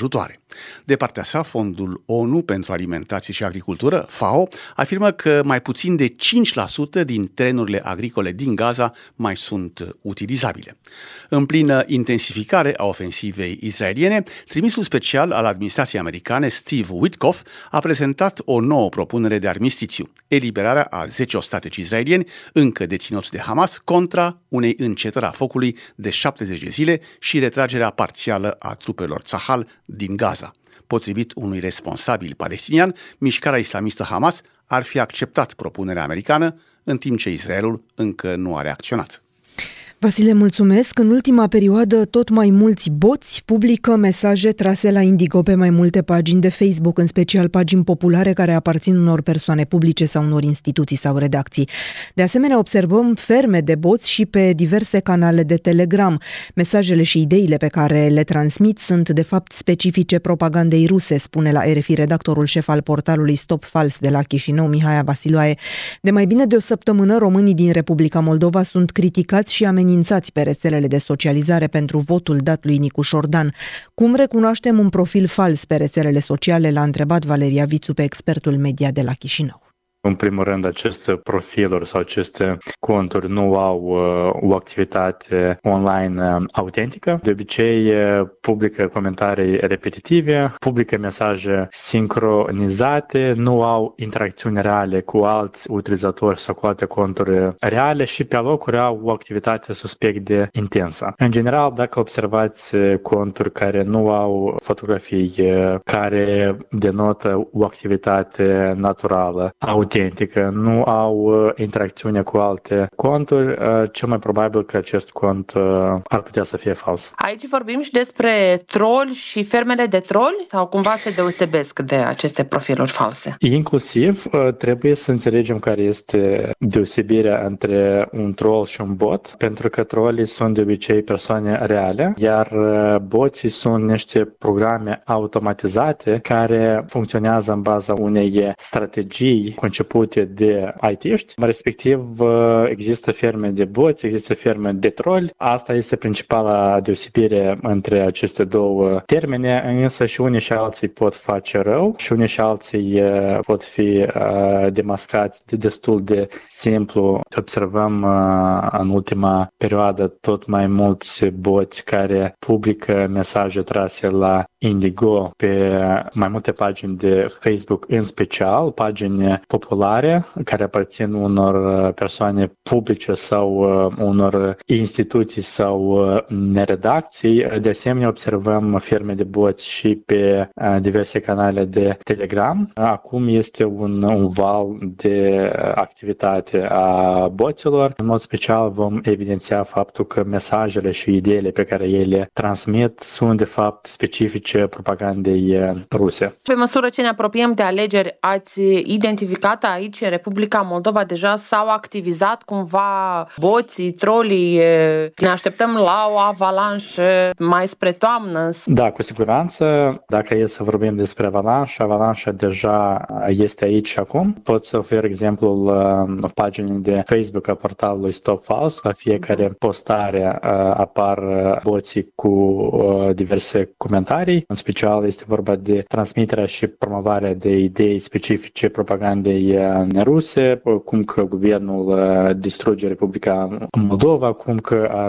[SPEAKER 8] De partea sa, Fondul ONU pentru Alimentație și Agricultură, FAO, afirmă că mai puțin de cinci la sută din terenurile agricole din Gaza mai sunt utilizabile. În plină intensificare a ofensivei israeliene, trimisul special al administrației americane, Steve Witkoff, a prezentat o nouă propunere de armistițiu, eliberarea a zece ostateci israelieni încă deținuți de Hamas contra unei încetări a focului de șaptezeci de zile și retragerea parțială a trupelor Tzahal din Gaza. Potrivit unui responsabil palestinian, mișcarea islamistă Hamas ar fi acceptat propunerea americană, în timp ce Israelul încă nu a reacționat.
[SPEAKER 1] Vasile, mulțumesc. În ultima perioadă, tot mai mulți boți publică mesaje trase la Indigo pe mai multe pagini de Facebook, în special pagini populare care aparțin unor persoane publice sau unor instituții sau redacții. De asemenea, observăm ferme de boți și pe diverse canale de Telegram. Mesajele și ideile pe care le transmit sunt, de fapt, specifice propagandei ruse, spune la R F I redactorul șef al portalului Stop Fals de la Chișinău, Mihai Vasiloae. De mai bine de o săptămână, românii din Republica Moldova sunt criticați și amenințați pe rețelele de socializare pentru votul dat lui Nicușor Dan. Cum recunoaștem un profil fals pe rețelele sociale? L-a întrebat Valeria Vițu pe expertul media de la Chișinău.
[SPEAKER 10] În primul rând, aceste profiluri sau aceste conturi nu au uh, o activitate online uh, autentică. De obicei, uh, publică comentarii repetitive, publică mesaje sincronizate, nu au interacțiuni reale cu alți utilizatori sau cu alte conturi reale și pe alocuri au o activitate suspect de intensă. În general, dacă observați conturi care nu au fotografii, uh, care denotă o activitate naturală, autentică, autentică, nu au uh, interacțiune cu alte conturi, uh, cel mai probabil că acest cont uh, ar putea să fie fals.
[SPEAKER 11] Aici vorbim și despre troli și fermele de troli sau cumva se deosebesc de aceste profiluri false?
[SPEAKER 10] Inclusiv uh, trebuie să înțelegem care este deosebirea între un troll și un bot, pentru că trolii sunt de obicei persoane reale, iar uh, boții sunt niște programe automatizate care funcționează în baza unei strategii concepute de I T-ști, respectiv există ferme de boți, există ferme de troli. Asta este principala deosebire între aceste două termene, însă și unii și alții pot face rău și unii și alții pot fi demascați de destul de simplu. Observăm în ultima perioadă tot mai mulți boți care publică mesaje trase la Indigo pe mai multe pagini de Facebook, în special pagini populare care aparțin unor persoane publice sau unor instituții sau redacții. De asemenea, observăm firme de boți și pe diverse canale de Telegram. Acum este un, un val de activitate a boților. În mod special vom evidenția faptul că mesajele și ideile pe care ele transmit sunt de fapt specifice propagandei ruse.
[SPEAKER 11] Pe măsură ce ne apropiem de alegeri, ați identificat aici, în Republica Moldova, deja s-au activizat cumva boții, trolii? Ne așteptăm la o avalanșă mai spre toamnă?
[SPEAKER 10] Da, cu siguranță. Dacă e să vorbim despre avalanșă, avalanșa deja este aici și acum. Pot să ofer exemplul uh, paginii de Facebook a portalului Stop Fals. La fiecare postare uh, apar boții cu uh, diverse comentarii. În special este vorba de transmiterea și promovarea de idei specifice propagandei ruse, cum că guvernul distruge Republica Moldova, cum că ar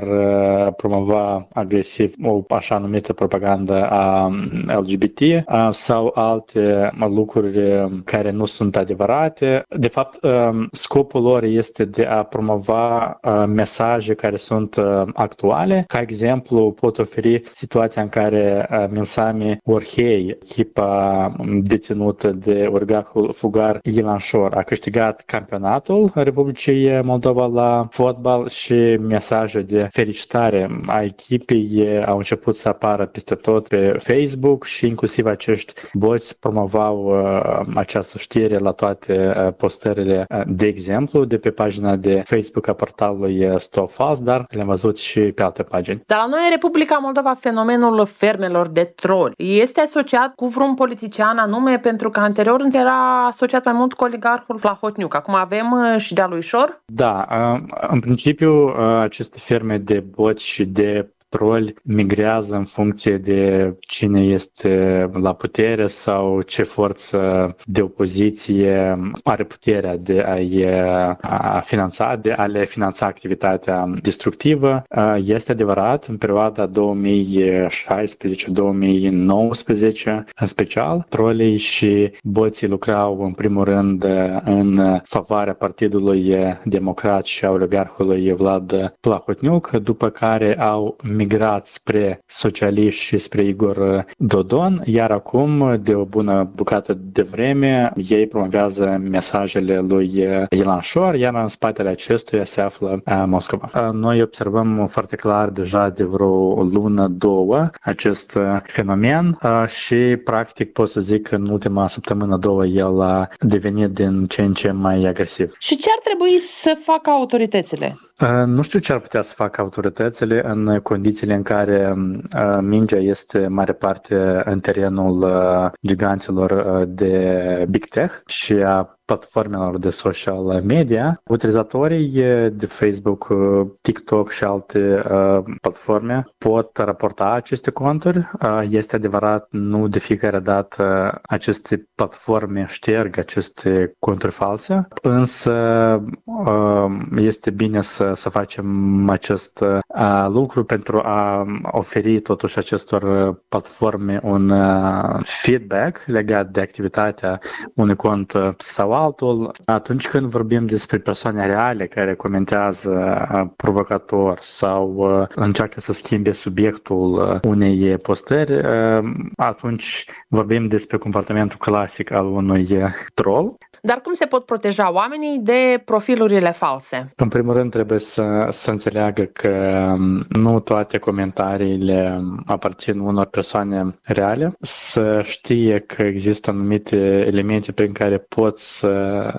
[SPEAKER 10] promova agresiv o așa numită propagandă a L G B T sau alte lucruri care nu sunt adevărate. De fapt, scopul lor este de a promova mesaje care sunt actuale. Ca exemplu, pot oferi situația în care Mensami Orhei, echipa deținută de oligarhul fugar Ilan Șor, a câștigat campionatul Republicii Moldova la fotbal și mesaje de felicitare a echipei au început să apară peste tot pe Facebook și inclusiv acești boți promovau uh, această știre la toate uh, postările, uh, de exemplu, de pe pagina de Facebook a portalului Stop Fals, dar le-am văzut și pe alte pagini.
[SPEAKER 11] Dar la noi în Republica Moldova fenomenul fermelor de troli este asociat cu vreun politician anume, pentru că anterior era asociat mai mult cu oligarhul Plahotniuc. Acum avem și de-a lui Șor?
[SPEAKER 10] Da, în principiu aceste ferme de boți și de troli migrează în funcție de cine este la putere sau ce forță de opoziție are puterea de a-i a finanța, de a le finanța activitatea destructivă. Este adevărat, în perioada două mii șaisprezece două mii nouăsprezece, în special, trolii și boții lucrau în primul rând în favoarea Partidului Democrat și a oligarhului Vlad Plahotniuc, după care au migrat spre socialiști și spre Igor Dodon, iar acum, de o bună bucată de vreme, ei promovează mesajele lui Ilan Șor, iar în spatele acestuia se află Moscova. Noi observăm foarte clar deja de vreo lună, două, acest fenomen și, practic, pot să zic că în ultima săptămână, două, el a devenit din ce în ce mai agresiv.
[SPEAKER 11] Și ce ar trebui să facă autoritățile?
[SPEAKER 10] Nu știu ce ar putea să facă autoritățile în condițiile în care mingea este mare parte în terenul giganților de Big Tech și a platformelor de social media. Utilizatorii de Facebook, TikTok și alte uh, platforme pot raporta aceste conturi. Uh, este adevărat, nu de fiecare dată aceste platforme șterg aceste conturi false, însă uh, este bine să, să facem acest uh, lucru pentru a oferi totuși acestor platforme un uh, feedback legat de activitatea unui cont sau altul. Atunci când vorbim despre persoane reale care comentează provocator sau încearcă să schimbe subiectul unei postări, atunci vorbim despre comportamentul clasic al unui troll.
[SPEAKER 11] Dar cum se pot proteja oamenii de profilurile false?
[SPEAKER 10] În primul rând trebuie să, să înțeleagă că nu toate comentariile aparțin unor persoane reale, să știe că există anumite elemente prin care pot să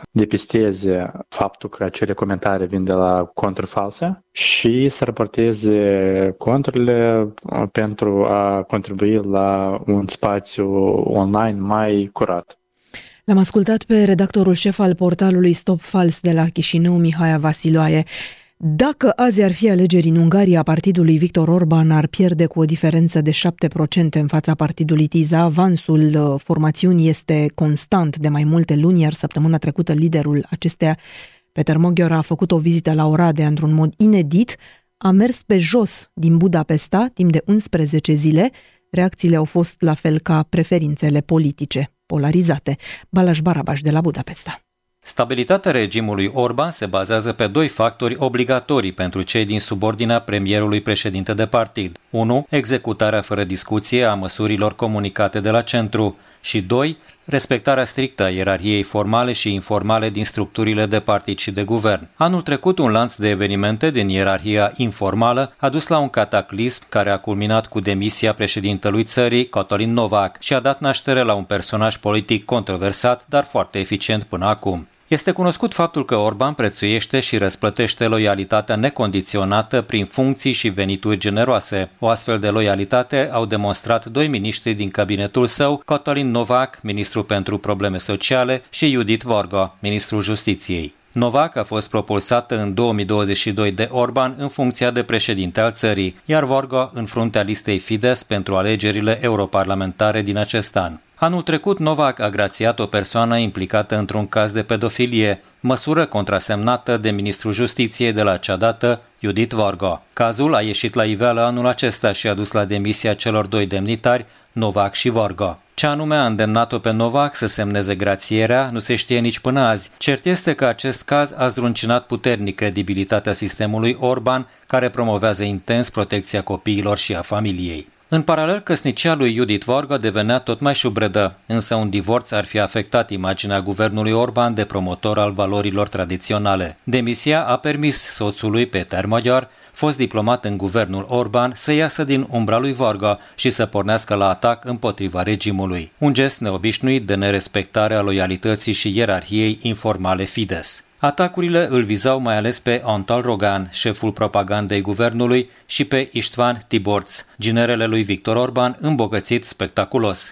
[SPEAKER 10] depisteze faptul că acele comentarii vin de la conturi false și să raporteze conturile pentru a contribui la un spațiu online mai curat.
[SPEAKER 1] L-am ascultat pe redactorul șef al portalului Stop Fals de la Chișinău, Mihaia Vasiloae. Dacă azi ar fi alegeri în Ungaria, partidul lui Viktor Orban ar pierde cu o diferență de șapte la sută în fața partidului Tiza. Avansul formațiunii este constant de mai multe luni, iar săptămâna trecută liderul acesteia, Peter Moghior, a făcut o vizită la Oradea într-un mod inedit. A mers pe jos din Budapesta timp de unsprezece zile. Reacțiile au fost la fel ca preferințele politice polarizate. Balázs Barabás de la Budapesta.
[SPEAKER 12] Stabilitatea regimului Orban se bazează pe doi factori obligatorii pentru cei din subordinea premierului președinte de partid. unu. Executarea fără discuție a măsurilor comunicate de la centru și doi. Respectarea strictă a ierarhiei formale și informale din structurile de partid și de guvern. Anul trecut, un lanț de evenimente din ierarhia informală a dus la un cataclism care a culminat cu demisia președintelui țării, Cătălin Novák, și a dat naștere la un personaj politic controversat, dar foarte eficient până acum. Este cunoscut faptul că Orban prețuiește și răsplătește loialitatea necondiționată prin funcții și venituri generoase. O astfel de loialitate au demonstrat doi miniștri din cabinetul său, Cătălin Novák, ministru pentru probleme sociale, și Judith Varga, ministrul justiției. Novák a fost propulsată în două mii douăzeci și doi de Orban în funcția de președinte al țării, iar Varga în fruntea listei Fidesz pentru alegerile europarlamentare din acest an. Anul trecut, Novák a grațiat o persoană implicată într-un caz de pedofilie, măsură contrasemnată de ministrul justiției de la acea dată, Judith Varga. Cazul a ieșit la iveală anul acesta și a dus la demisia celor doi demnitari, Novák și Varga. Ce anume a îndemnat-o pe Novák să semneze grațierea nu se știe nici până azi. Cert este că acest caz a zdruncinat puternic credibilitatea sistemului Orban, care promovează intens protecția copiilor și a familiei. În paralel, căsnicia lui Judith Varga devenea tot mai șubredă, însă un divorț ar fi afectat imaginea guvernului Orban de promotor al valorilor tradiționale. Demisia a permis soțului Peter Magyar, fost diplomat în guvernul Orban, să iasă din umbra lui Varga și să pornească la atac împotriva regimului. Un gest neobișnuit de nerespectare a loialității și ierarhiei informale Fidesz. Atacurile îl vizau mai ales pe Antal Rogan, șeful propagandei guvernului, și pe István Tiborcz, ginerele lui Viktor Orban, îmbogățit spectaculos.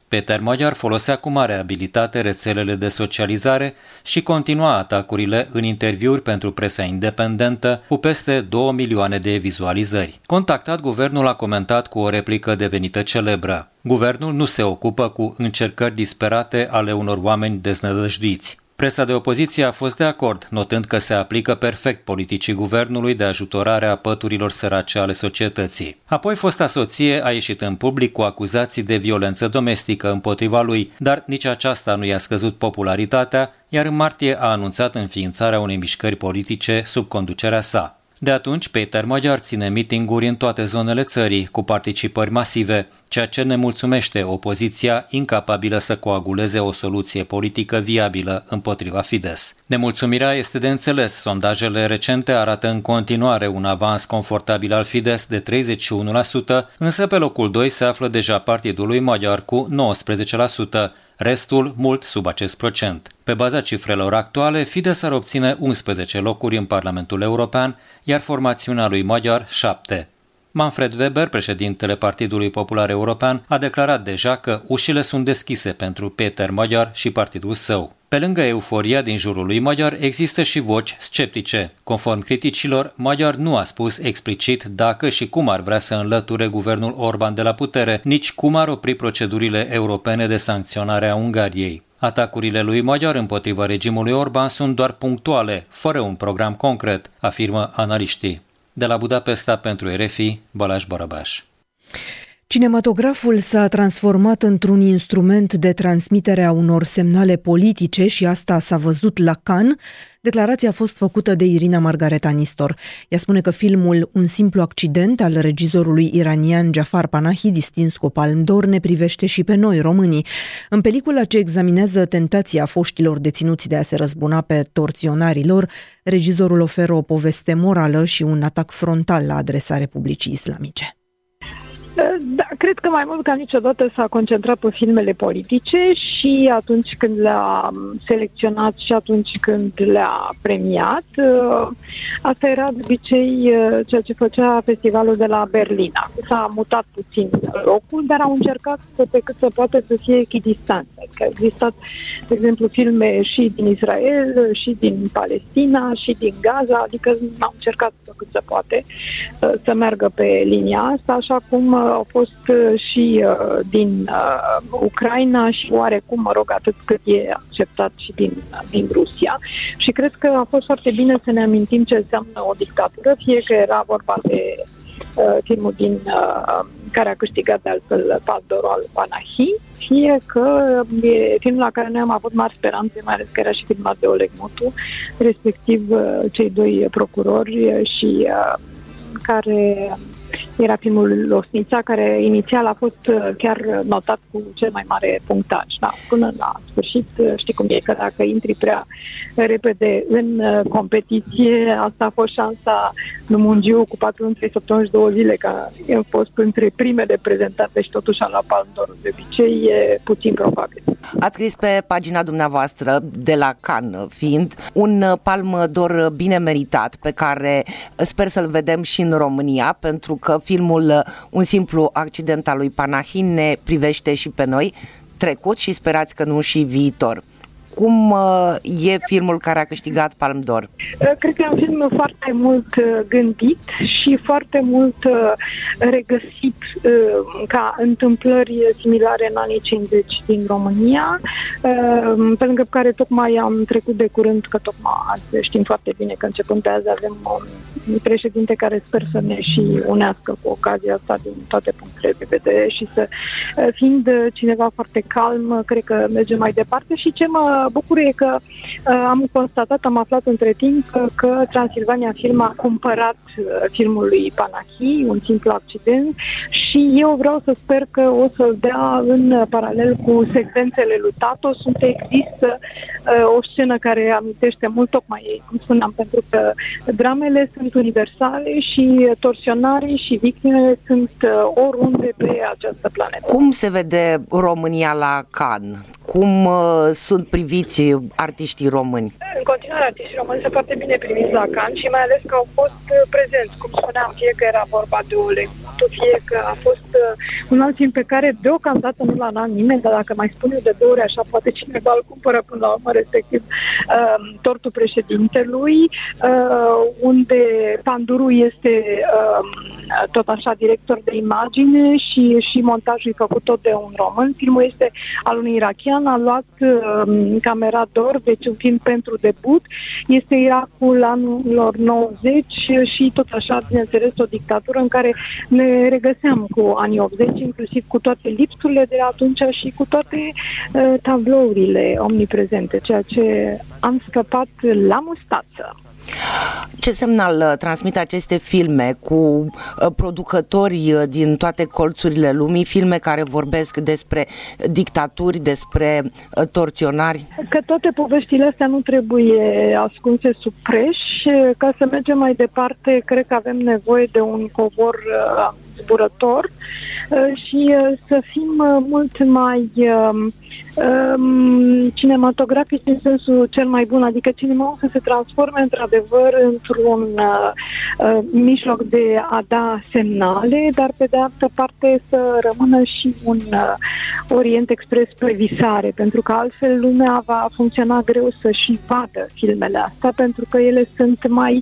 [SPEAKER 12] Peter Magyar folosea cu mare abilitate rețelele de socializare și continua atacurile în interviuri pentru presa independentă cu peste două milioane de vizualizări. Contactat, guvernul a comentat cu o replică devenită celebră. Guvernul nu se ocupă cu încercări disperate ale unor oameni deznădăjduiți. Presa de opoziție a fost de acord, notând că se aplică perfect politicii guvernului de ajutorare a păturilor sărace ale societății. Apoi, fosta soție a ieșit în public cu acuzații de violență domestică împotriva lui, dar nici aceasta nu i-a scăzut popularitatea, iar în martie a anunțat înființarea unei mișcări politice sub conducerea sa. De atunci, Peter Magyar ține mitinguri în toate zonele țării, cu participări masive, ceea ce ne mulțumește opoziția incapabilă să coaguleze o soluție politică viabilă împotriva Fidesz. Nemulțumirea este de înțeles. Sondajele recente arată în continuare un avans confortabil al Fidesz de treizeci și unu la sută, însă pe locul doi se află deja partidul lui Magyar cu nouăsprezece la sută. Restul mult sub acest procent. Pe baza cifrelor actuale, Fidesz ar obține unsprezece locuri în Parlamentul European, iar formațiunea lui Magyar șapte. Manfred Weber, președintele Partidului Popular European, a declarat deja că ușile sunt deschise pentru Peter Magyar și partidul său. Pe lângă euforia din jurul lui Magyar, există și voci sceptice. Conform criticilor, Magyar nu a spus explicit dacă și cum ar vrea să înlăture guvernul Orban de la putere, nici cum ar opri procedurile europene de sancționare a Ungariei. Atacurile lui Magyar împotriva regimului Orban sunt doar punctuale, fără un program concret, afirmă analiștii. De la Budapesta pentru R F I, Balázs Barabás.
[SPEAKER 1] Cinematograful s-a transformat într-un instrument de transmitere a unor semnale politice și asta s-a văzut la Cannes. Declarația a fost făcută de Irina Margareta Nistor. Ea spune că filmul Un simplu accident al regizorului iranian Jafar Panahi, distins cu Palme d'Or, ne privește și pe noi, românii. În pelicula ce examinează tentația foștilor deținuți de a se răzbuna pe torționarii lor, regizorul oferă o poveste morală și un atac frontal la adresa Republicii Islamice.
[SPEAKER 13] Da, cred că mai mult ca niciodată s-a concentrat pe filmele politice și atunci când le-a selecționat și atunci când le-a premiat. Asta era de obicei ceea ce făcea festivalul de la Berlina. S-a mutat puțin locul, dar au încercat pe cât se poate să fie echidistanță. Că au existat, de exemplu, filme și din Israel, și din Palestina, și din Gaza, adică au încercat pe cât se poate să meargă pe linia asta, așa cum au fost și uh, din uh, Ucraina și oarecum, mă rog, atât cât e acceptat și din, din Rusia. Și cred că a fost foarte bine să ne amintim ce înseamnă o dictatură, fie că era vorba de uh, filmul din uh, care a câștigat de altfel Palme d'Or al Panahi, fie că e filmul la care noi am avut mari speranțe, mai ales că era și filmat de Oleg Mutu, respectiv uh, cei doi procurori și uh, care era filmul Losnița, care inițial a fost chiar notat cu cel mai mare punctaj. Da, până la sfârșit, știi cum e, că dacă intri prea repede în competiție, asta a fost șansa lui Mungiu cu patru luni, trei săptămâni și două zile, că a fost între primele prezentate și totuși a luat Palme d'Or. De obicei e puțin probabil.
[SPEAKER 14] Ați scris pe pagina dumneavoastră de la Cannes, fiind un Palme d'Or bine meritat, pe care sper să-l vedem și în România, pentru că filmul Un simplu accident al lui Panahi ne privește și pe noi, trecut și sperați că nu și viitor. Cum e filmul care a câștigat Palme d'Or?
[SPEAKER 13] Cred că e un film foarte mult gândit și foarte mult regăsit ca întâmplări similare în anii cincizeci din România, pe lângă care tocmai am trecut de curând, că tocmai azi știm foarte bine că începând de azi avem un președinte care sper să ne și unească cu ocazia asta din toate punctele de vedere și să, fiind cineva foarte calm, cred că merge mai departe. Și ce mă bucur e că uh, am constatat, am aflat între timp că, că Transilvania Film a cumpărat uh, filmul lui Panahi, Un simplu accident, și eu vreau să sper că o să-l dea în paralel cu secvențele lui Tatos, unde există uh, o scenă care amintește mult tocmai ei, cum spuneam, pentru că dramele sunt universale și torsionarii și victimele sunt uh, oriunde pe această planetă.
[SPEAKER 14] Cum se vede România la Cannes? Cum uh, sunt priviți artiștii români?
[SPEAKER 13] În continuare, artiștii români sunt foarte bine primiți la Cannes și mai ales că au fost prezenți, cum spuneam, fie că era vorba de Oleg Mutu, fie că a fost un alt film pe care deocamdată nu l-a dat nimeni, dar dacă mai spun eu de două ori așa, poate cineva îl cumpără până la urmă, respectiv uh, Tortul președintelui, uh, unde Panduru este uh, tot așa director de imagine și, și montajul e făcut tot de un român. Filmul este al unui irachian, a luat uh, camera d'or, deci un film pentru debut. Este Irakul anilor nouăzeci și tot așa, bineînțeles, o dictatură în care ne regăseam cu anii optzeci, inclusiv cu toate lipsurile de atunci și cu toate uh, tablourile omniprezente, ceea ce am scăpat la mustață.
[SPEAKER 14] Ce semnal transmit aceste filme cu producători din toate colțurile lumii, filme care vorbesc despre dictaturi, despre torționari?
[SPEAKER 13] Că toate poveștile astea nu trebuie ascunse sub preș. Ca să mergem mai departe, cred că avem nevoie de un covor zburător și să fim mult mai cinematografici în sensul cel mai bun, adică cinemaul să se transforme într-adevăr într-un uh, uh, mijloc de a da semnale, dar pe de altă parte să rămână și un uh, Orient Express pe visare, pentru că altfel lumea va funcționa greu să-și vadă filmele astea, pentru că ele sunt mai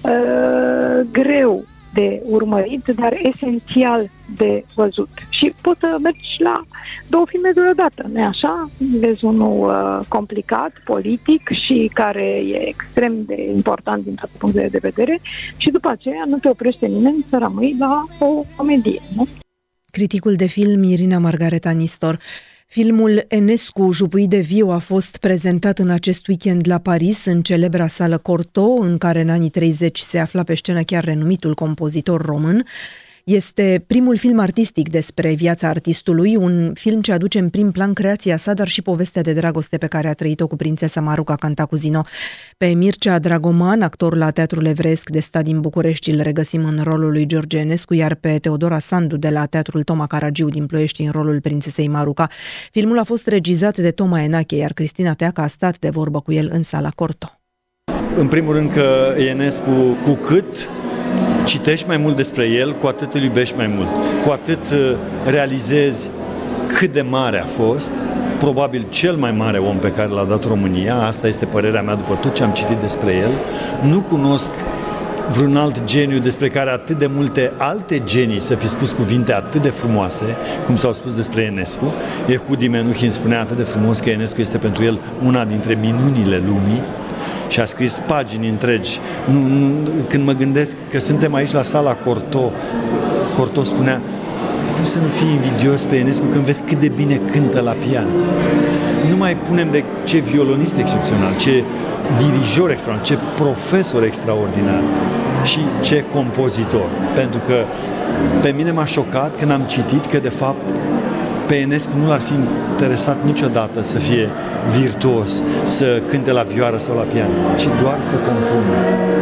[SPEAKER 13] uh, greu de urmărit, dar esențial de văzut. Și poți să mergi la două filme deodată, nu-i așa? Vezi unul uh, complicat, politic și care e extrem de important din toate punctele de vedere și după aceea nu te oprește nimeni să rămâi la o comedie, nu?
[SPEAKER 1] Criticul de film Irina Margareta Nistor. Filmul Enescu, jupuit de viu, a fost prezentat în acest weekend la Paris, în celebra sală Cortot, în care în anii treizeci se afla pe scenă chiar renumitul compozitor român. Este primul film artistic despre viața artistului, un film ce aduce în prim plan creația sa, dar și povestea de dragoste pe care a trăit-o cu prințesa Maruca Cantacuzino. Pe Mircea Dragoman, actor la Teatrul Evreiesc de Stat din București, îl regăsim în rolul lui George Enescu, iar pe Teodora Sandu de la Teatrul Toma Caragiu din Ploiești în rolul prințesei Maruca. Filmul a fost regizat de Toma Enache, iar Cristina Teaca a stat de vorbă cu el în sala Cortot.
[SPEAKER 15] În primul rând că Enescu, cu cât citești mai mult despre el, cu atât îl iubești mai mult, cu atât realizezi cât de mare a fost, probabil cel mai mare om pe care l-a dat România, asta este părerea mea după tot ce am citit despre el. Nu cunosc vreun alt geniu despre care atât de multe alte genii să fi spus cuvinte atât de frumoase, cum s-au spus despre Enescu. Yehudi Menuhin spunea atât de frumos că Enescu este pentru el una dintre minunile lumii și a scris pagini întregi. Nu, nu, când mă gândesc că suntem aici la sala Cortot, Cortot spunea: cum să nu fii invidios pe Enescu când vezi cât de bine cântă la pian? Nu mai punem de ce violonist excepțional, ce dirijor extraordinar, ce profesor extraordinar și ce compozitor. Pentru că pe mine m-a șocat când am citit că de fapt pe Enescu nu l-ar fi interesat niciodată să fie virtuos, să cânte la vioară sau la pian, ci doar să compună.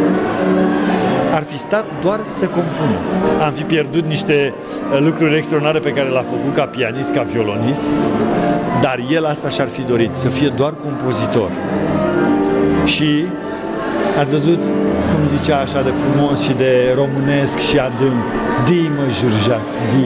[SPEAKER 15] Ar fi stat doar să compună. Am fi pierdut niște lucruri extraordinare pe care l-a făcut ca pianist, ca violonist, dar el asta și-ar fi dorit, să fie doar compozitor. Și ați văzut cum zicea așa de frumos și de românesc și adânc: Di, mă, Jurja, di.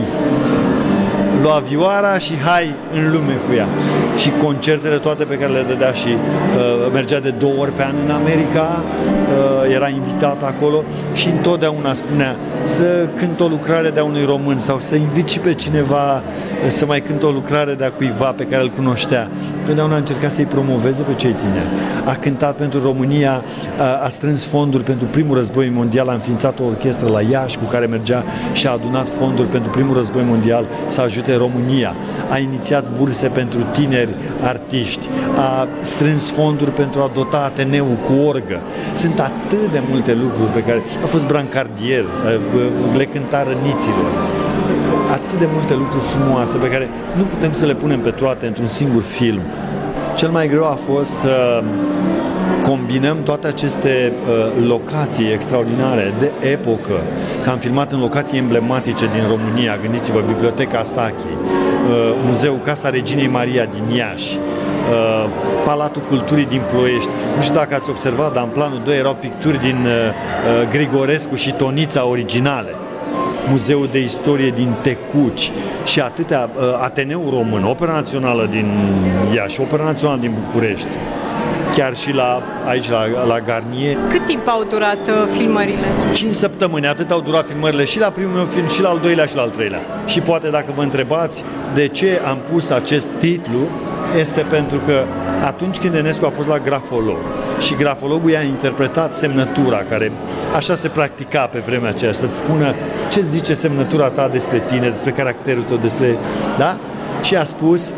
[SPEAKER 15] Lua vioara și hai în lume cu ea. Și concertele toate pe care le dădea și uh, mergea de două ori pe an în America, uh, era invitat acolo și întotdeauna spunea să cânt o lucrare de-a unui român sau să invit și pe cineva să mai cânt o lucrare de-a cuiva pe care îl cunoștea. Întotdeauna a încercat să-i promoveze pe cei tineri. A cântat pentru România, a, a strâns fonduri pentru primul război mondial, a înființat o orchestră la Iași cu care mergea și a adunat fonduri pentru primul război mondial să ajute România. A inițiat burse pentru tineri artiști, a strâns fonduri pentru a dota Ateneul cu orgă. Sunt atât de multe lucruri pe care... A fost brancardier, le cânta răniților. Atât de multe lucruri frumoase pe care nu putem să le punem pe toate într-un singur film. Cel mai greu a fost să combinăm toate aceste uh, locații extraordinare de epocă, că am filmat în locații emblematice din România. Gândiți-vă, Biblioteca Sachi, uh, Muzeul Casa Reginei Maria din Iași, uh, Palatul Culturii din Ploiești. Nu știu dacă ați observat, dar în planul doi erau picturi din uh, uh, Grigorescu și Tonița originale. Muzeul de Istorie din Tecuci și atâtea, Ateneul Român, Opera Națională din Iași, Opera Națională din București, chiar și la, aici la, la Garnier.
[SPEAKER 16] Cât timp au durat uh, filmările?
[SPEAKER 15] cinci săptămâni, atât au durat filmările și la primul meu film, și la al doilea, și la al treilea. Și poate dacă vă întrebați de ce am pus acest titlu, este pentru că atunci când Enescu a fost la grafolog și grafologul i-a interpretat semnătura, care așa se practica pe vremea aceea, să-ți spună ce zice semnătura ta despre tine, despre caracterul tău, despre... Da? Și a spus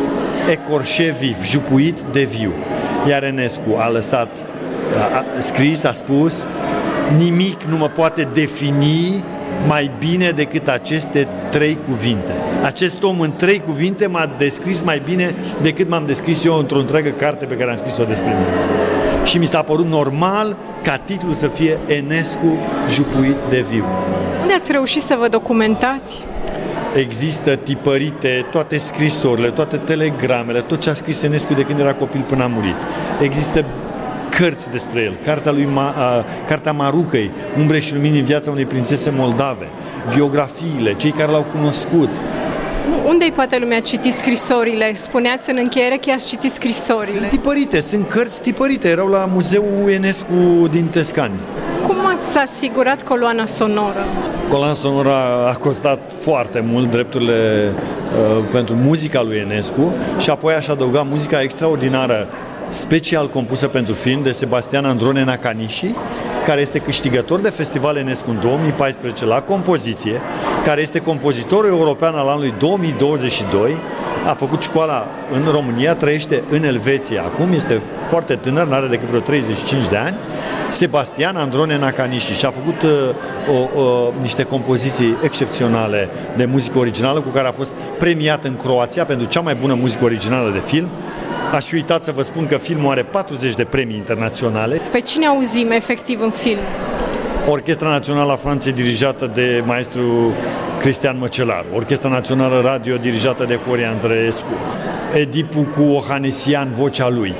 [SPEAKER 15] écorché viv, jupuit de viu. Iar Enescu a lăsat, a, a scris, a spus, nimic nu mă poate defini mai bine decât aceste trei cuvinte. Acest om în trei cuvinte m-a descris mai bine decât m-am descris eu într-o întreagă carte pe care am scris-o despre mine. Și mi s-a părut normal ca titlul să fie Enescu jupuit de viu.
[SPEAKER 16] Unde ați reușit să vă documentați?
[SPEAKER 15] Există tipărite toate scrisorile, toate telegramele, tot ce a scris Enescu de când era copil până a murit. Există cărți despre el, cartea lui Ma, a, cartea Marucăi, Umbre și lumini în viața unei prințese moldave, biografiile, cei care l-au cunoscut.
[SPEAKER 16] Unde-i poate lumea citi scrisorile? Spuneați în încheiere că i-ați citit scrisorile.
[SPEAKER 15] Sunt tipărite, sunt cărți tipărite, erau la Muzeul Enescu din Tescani.
[SPEAKER 16] Cum ați asigurat coloana sonoră?
[SPEAKER 15] Coloana sonoră a costat foarte mult, drepturile uh, pentru muzica lui Enescu, și apoi aș adăuga muzica extraordinară special compusă pentru film de Sebastian Androne Nakanishi, care este câștigător de Festival Enescu în două mii paisprezece la compoziție, care este compozitorul european al anului două mii douăzeci și doi, a făcut școala în România, trăiește în Elveția acum, este foarte tânăr, n-are decât vreo treizeci și cinci de ani, Sebastian Androne Nakanishi, și a făcut uh, o, o, niște compoziții excepționale de muzică originală, cu care a fost premiat în Croația pentru cea mai bună muzică originală de film. Aș fi uitat să vă spun că filmul are patruzeci de premii internaționale.
[SPEAKER 16] Pe cine auzim efectiv în film?
[SPEAKER 15] Orchestra Națională a Franței dirijată de maestru Cristian Măcelaru, Orchestra Națională Radio dirijată de Horia Andreescu, Edipu cu Ohanesian, vocea lui,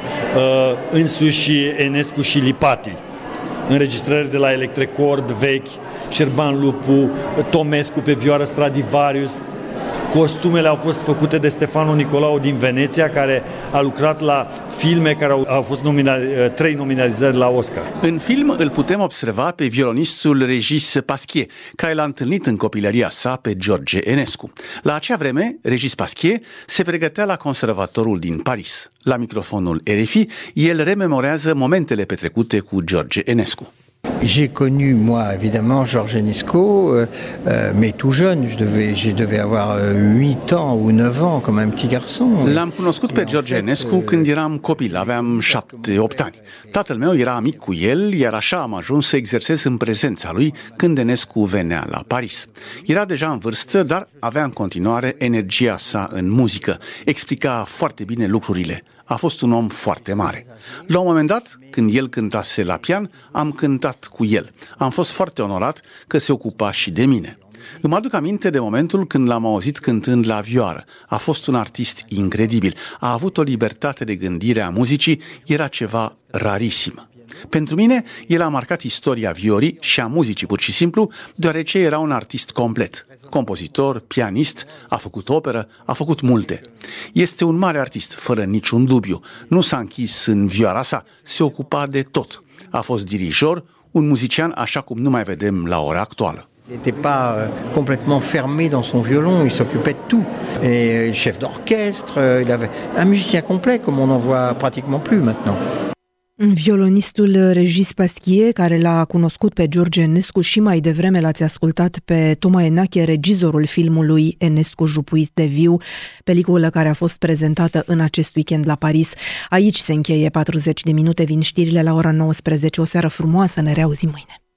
[SPEAKER 15] însuși Enescu și Lipati, înregistrări de la Electrecord vechi, Șerban Lupu, Tomescu pe vioară Stradivarius. Costumele au fost făcute de Stefano Nicolau din Veneția, care a lucrat la filme care au, au fost nominali, trei nominalizări la Oscar.
[SPEAKER 8] În film îl putem observa pe violonistul Regis Pasquier, care l-a întâlnit în copilăria sa pe George Enescu. La acea vreme, Regis Pasquier se pregătea la conservatorul din Paris. La microfonul R F I, el rememorează momentele petrecute cu George Enescu.
[SPEAKER 17] J'ai connu, moi, évidemment, George Enescu, euh, euh, mais tout jeune. Je devais, je devais avoir huit ans ou neuf ans, comme un petit garçon.
[SPEAKER 8] L-am cunoscut pe George Enescu când eram copil, aveam șapte opt ani. Tatăl meu era mic cu el, iar așa am ajuns să exersez în prezența lui când Enescu venea la Paris. Era deja în vârstă, dar avea în continuare energia sa în muzică. Explica foarte bine lucrurile. A fost un om foarte mare. La un moment dat, când el cântase la pian, am cântat cu el. Am fost foarte onorat că se ocupa și de mine. Îmi aduc aminte de momentul când l-am auzit cântând la vioară. A fost un artist incredibil. A avut o libertate de gândire a muzicii, era ceva rarisim. Pentru mine, el a marcat istoria viorii și a muzicii pur și simplu, deoarece era un artist complet. Compozitor, pianist, a făcut operă, a făcut multe. Este un mare artist, fără niciun dubiu. Nu s-a închis în vioara sa, se ocupa de tot. A fost dirijor, un muzician așa cum nu mai vedem la ora actuală.
[SPEAKER 17] Il n'était pas complètement fermé dans son violon, il s'occupait de tout. Et chef d'orchestre, il avait un musicien complet, comme on n'en voit pratiquement plus maintenant.
[SPEAKER 1] Violonistul Regis Pasquier, care l-a cunoscut pe George Enescu și mai devreme l-ați ascultat pe Toma Enache, regizorul filmului Enescu jupuit de viu, peliculă care a fost prezentată în acest weekend la Paris. Aici se încheie patruzeci de minute, vin știrile la ora nouăsprezece. O seară frumoasă, ne reauzim mâine.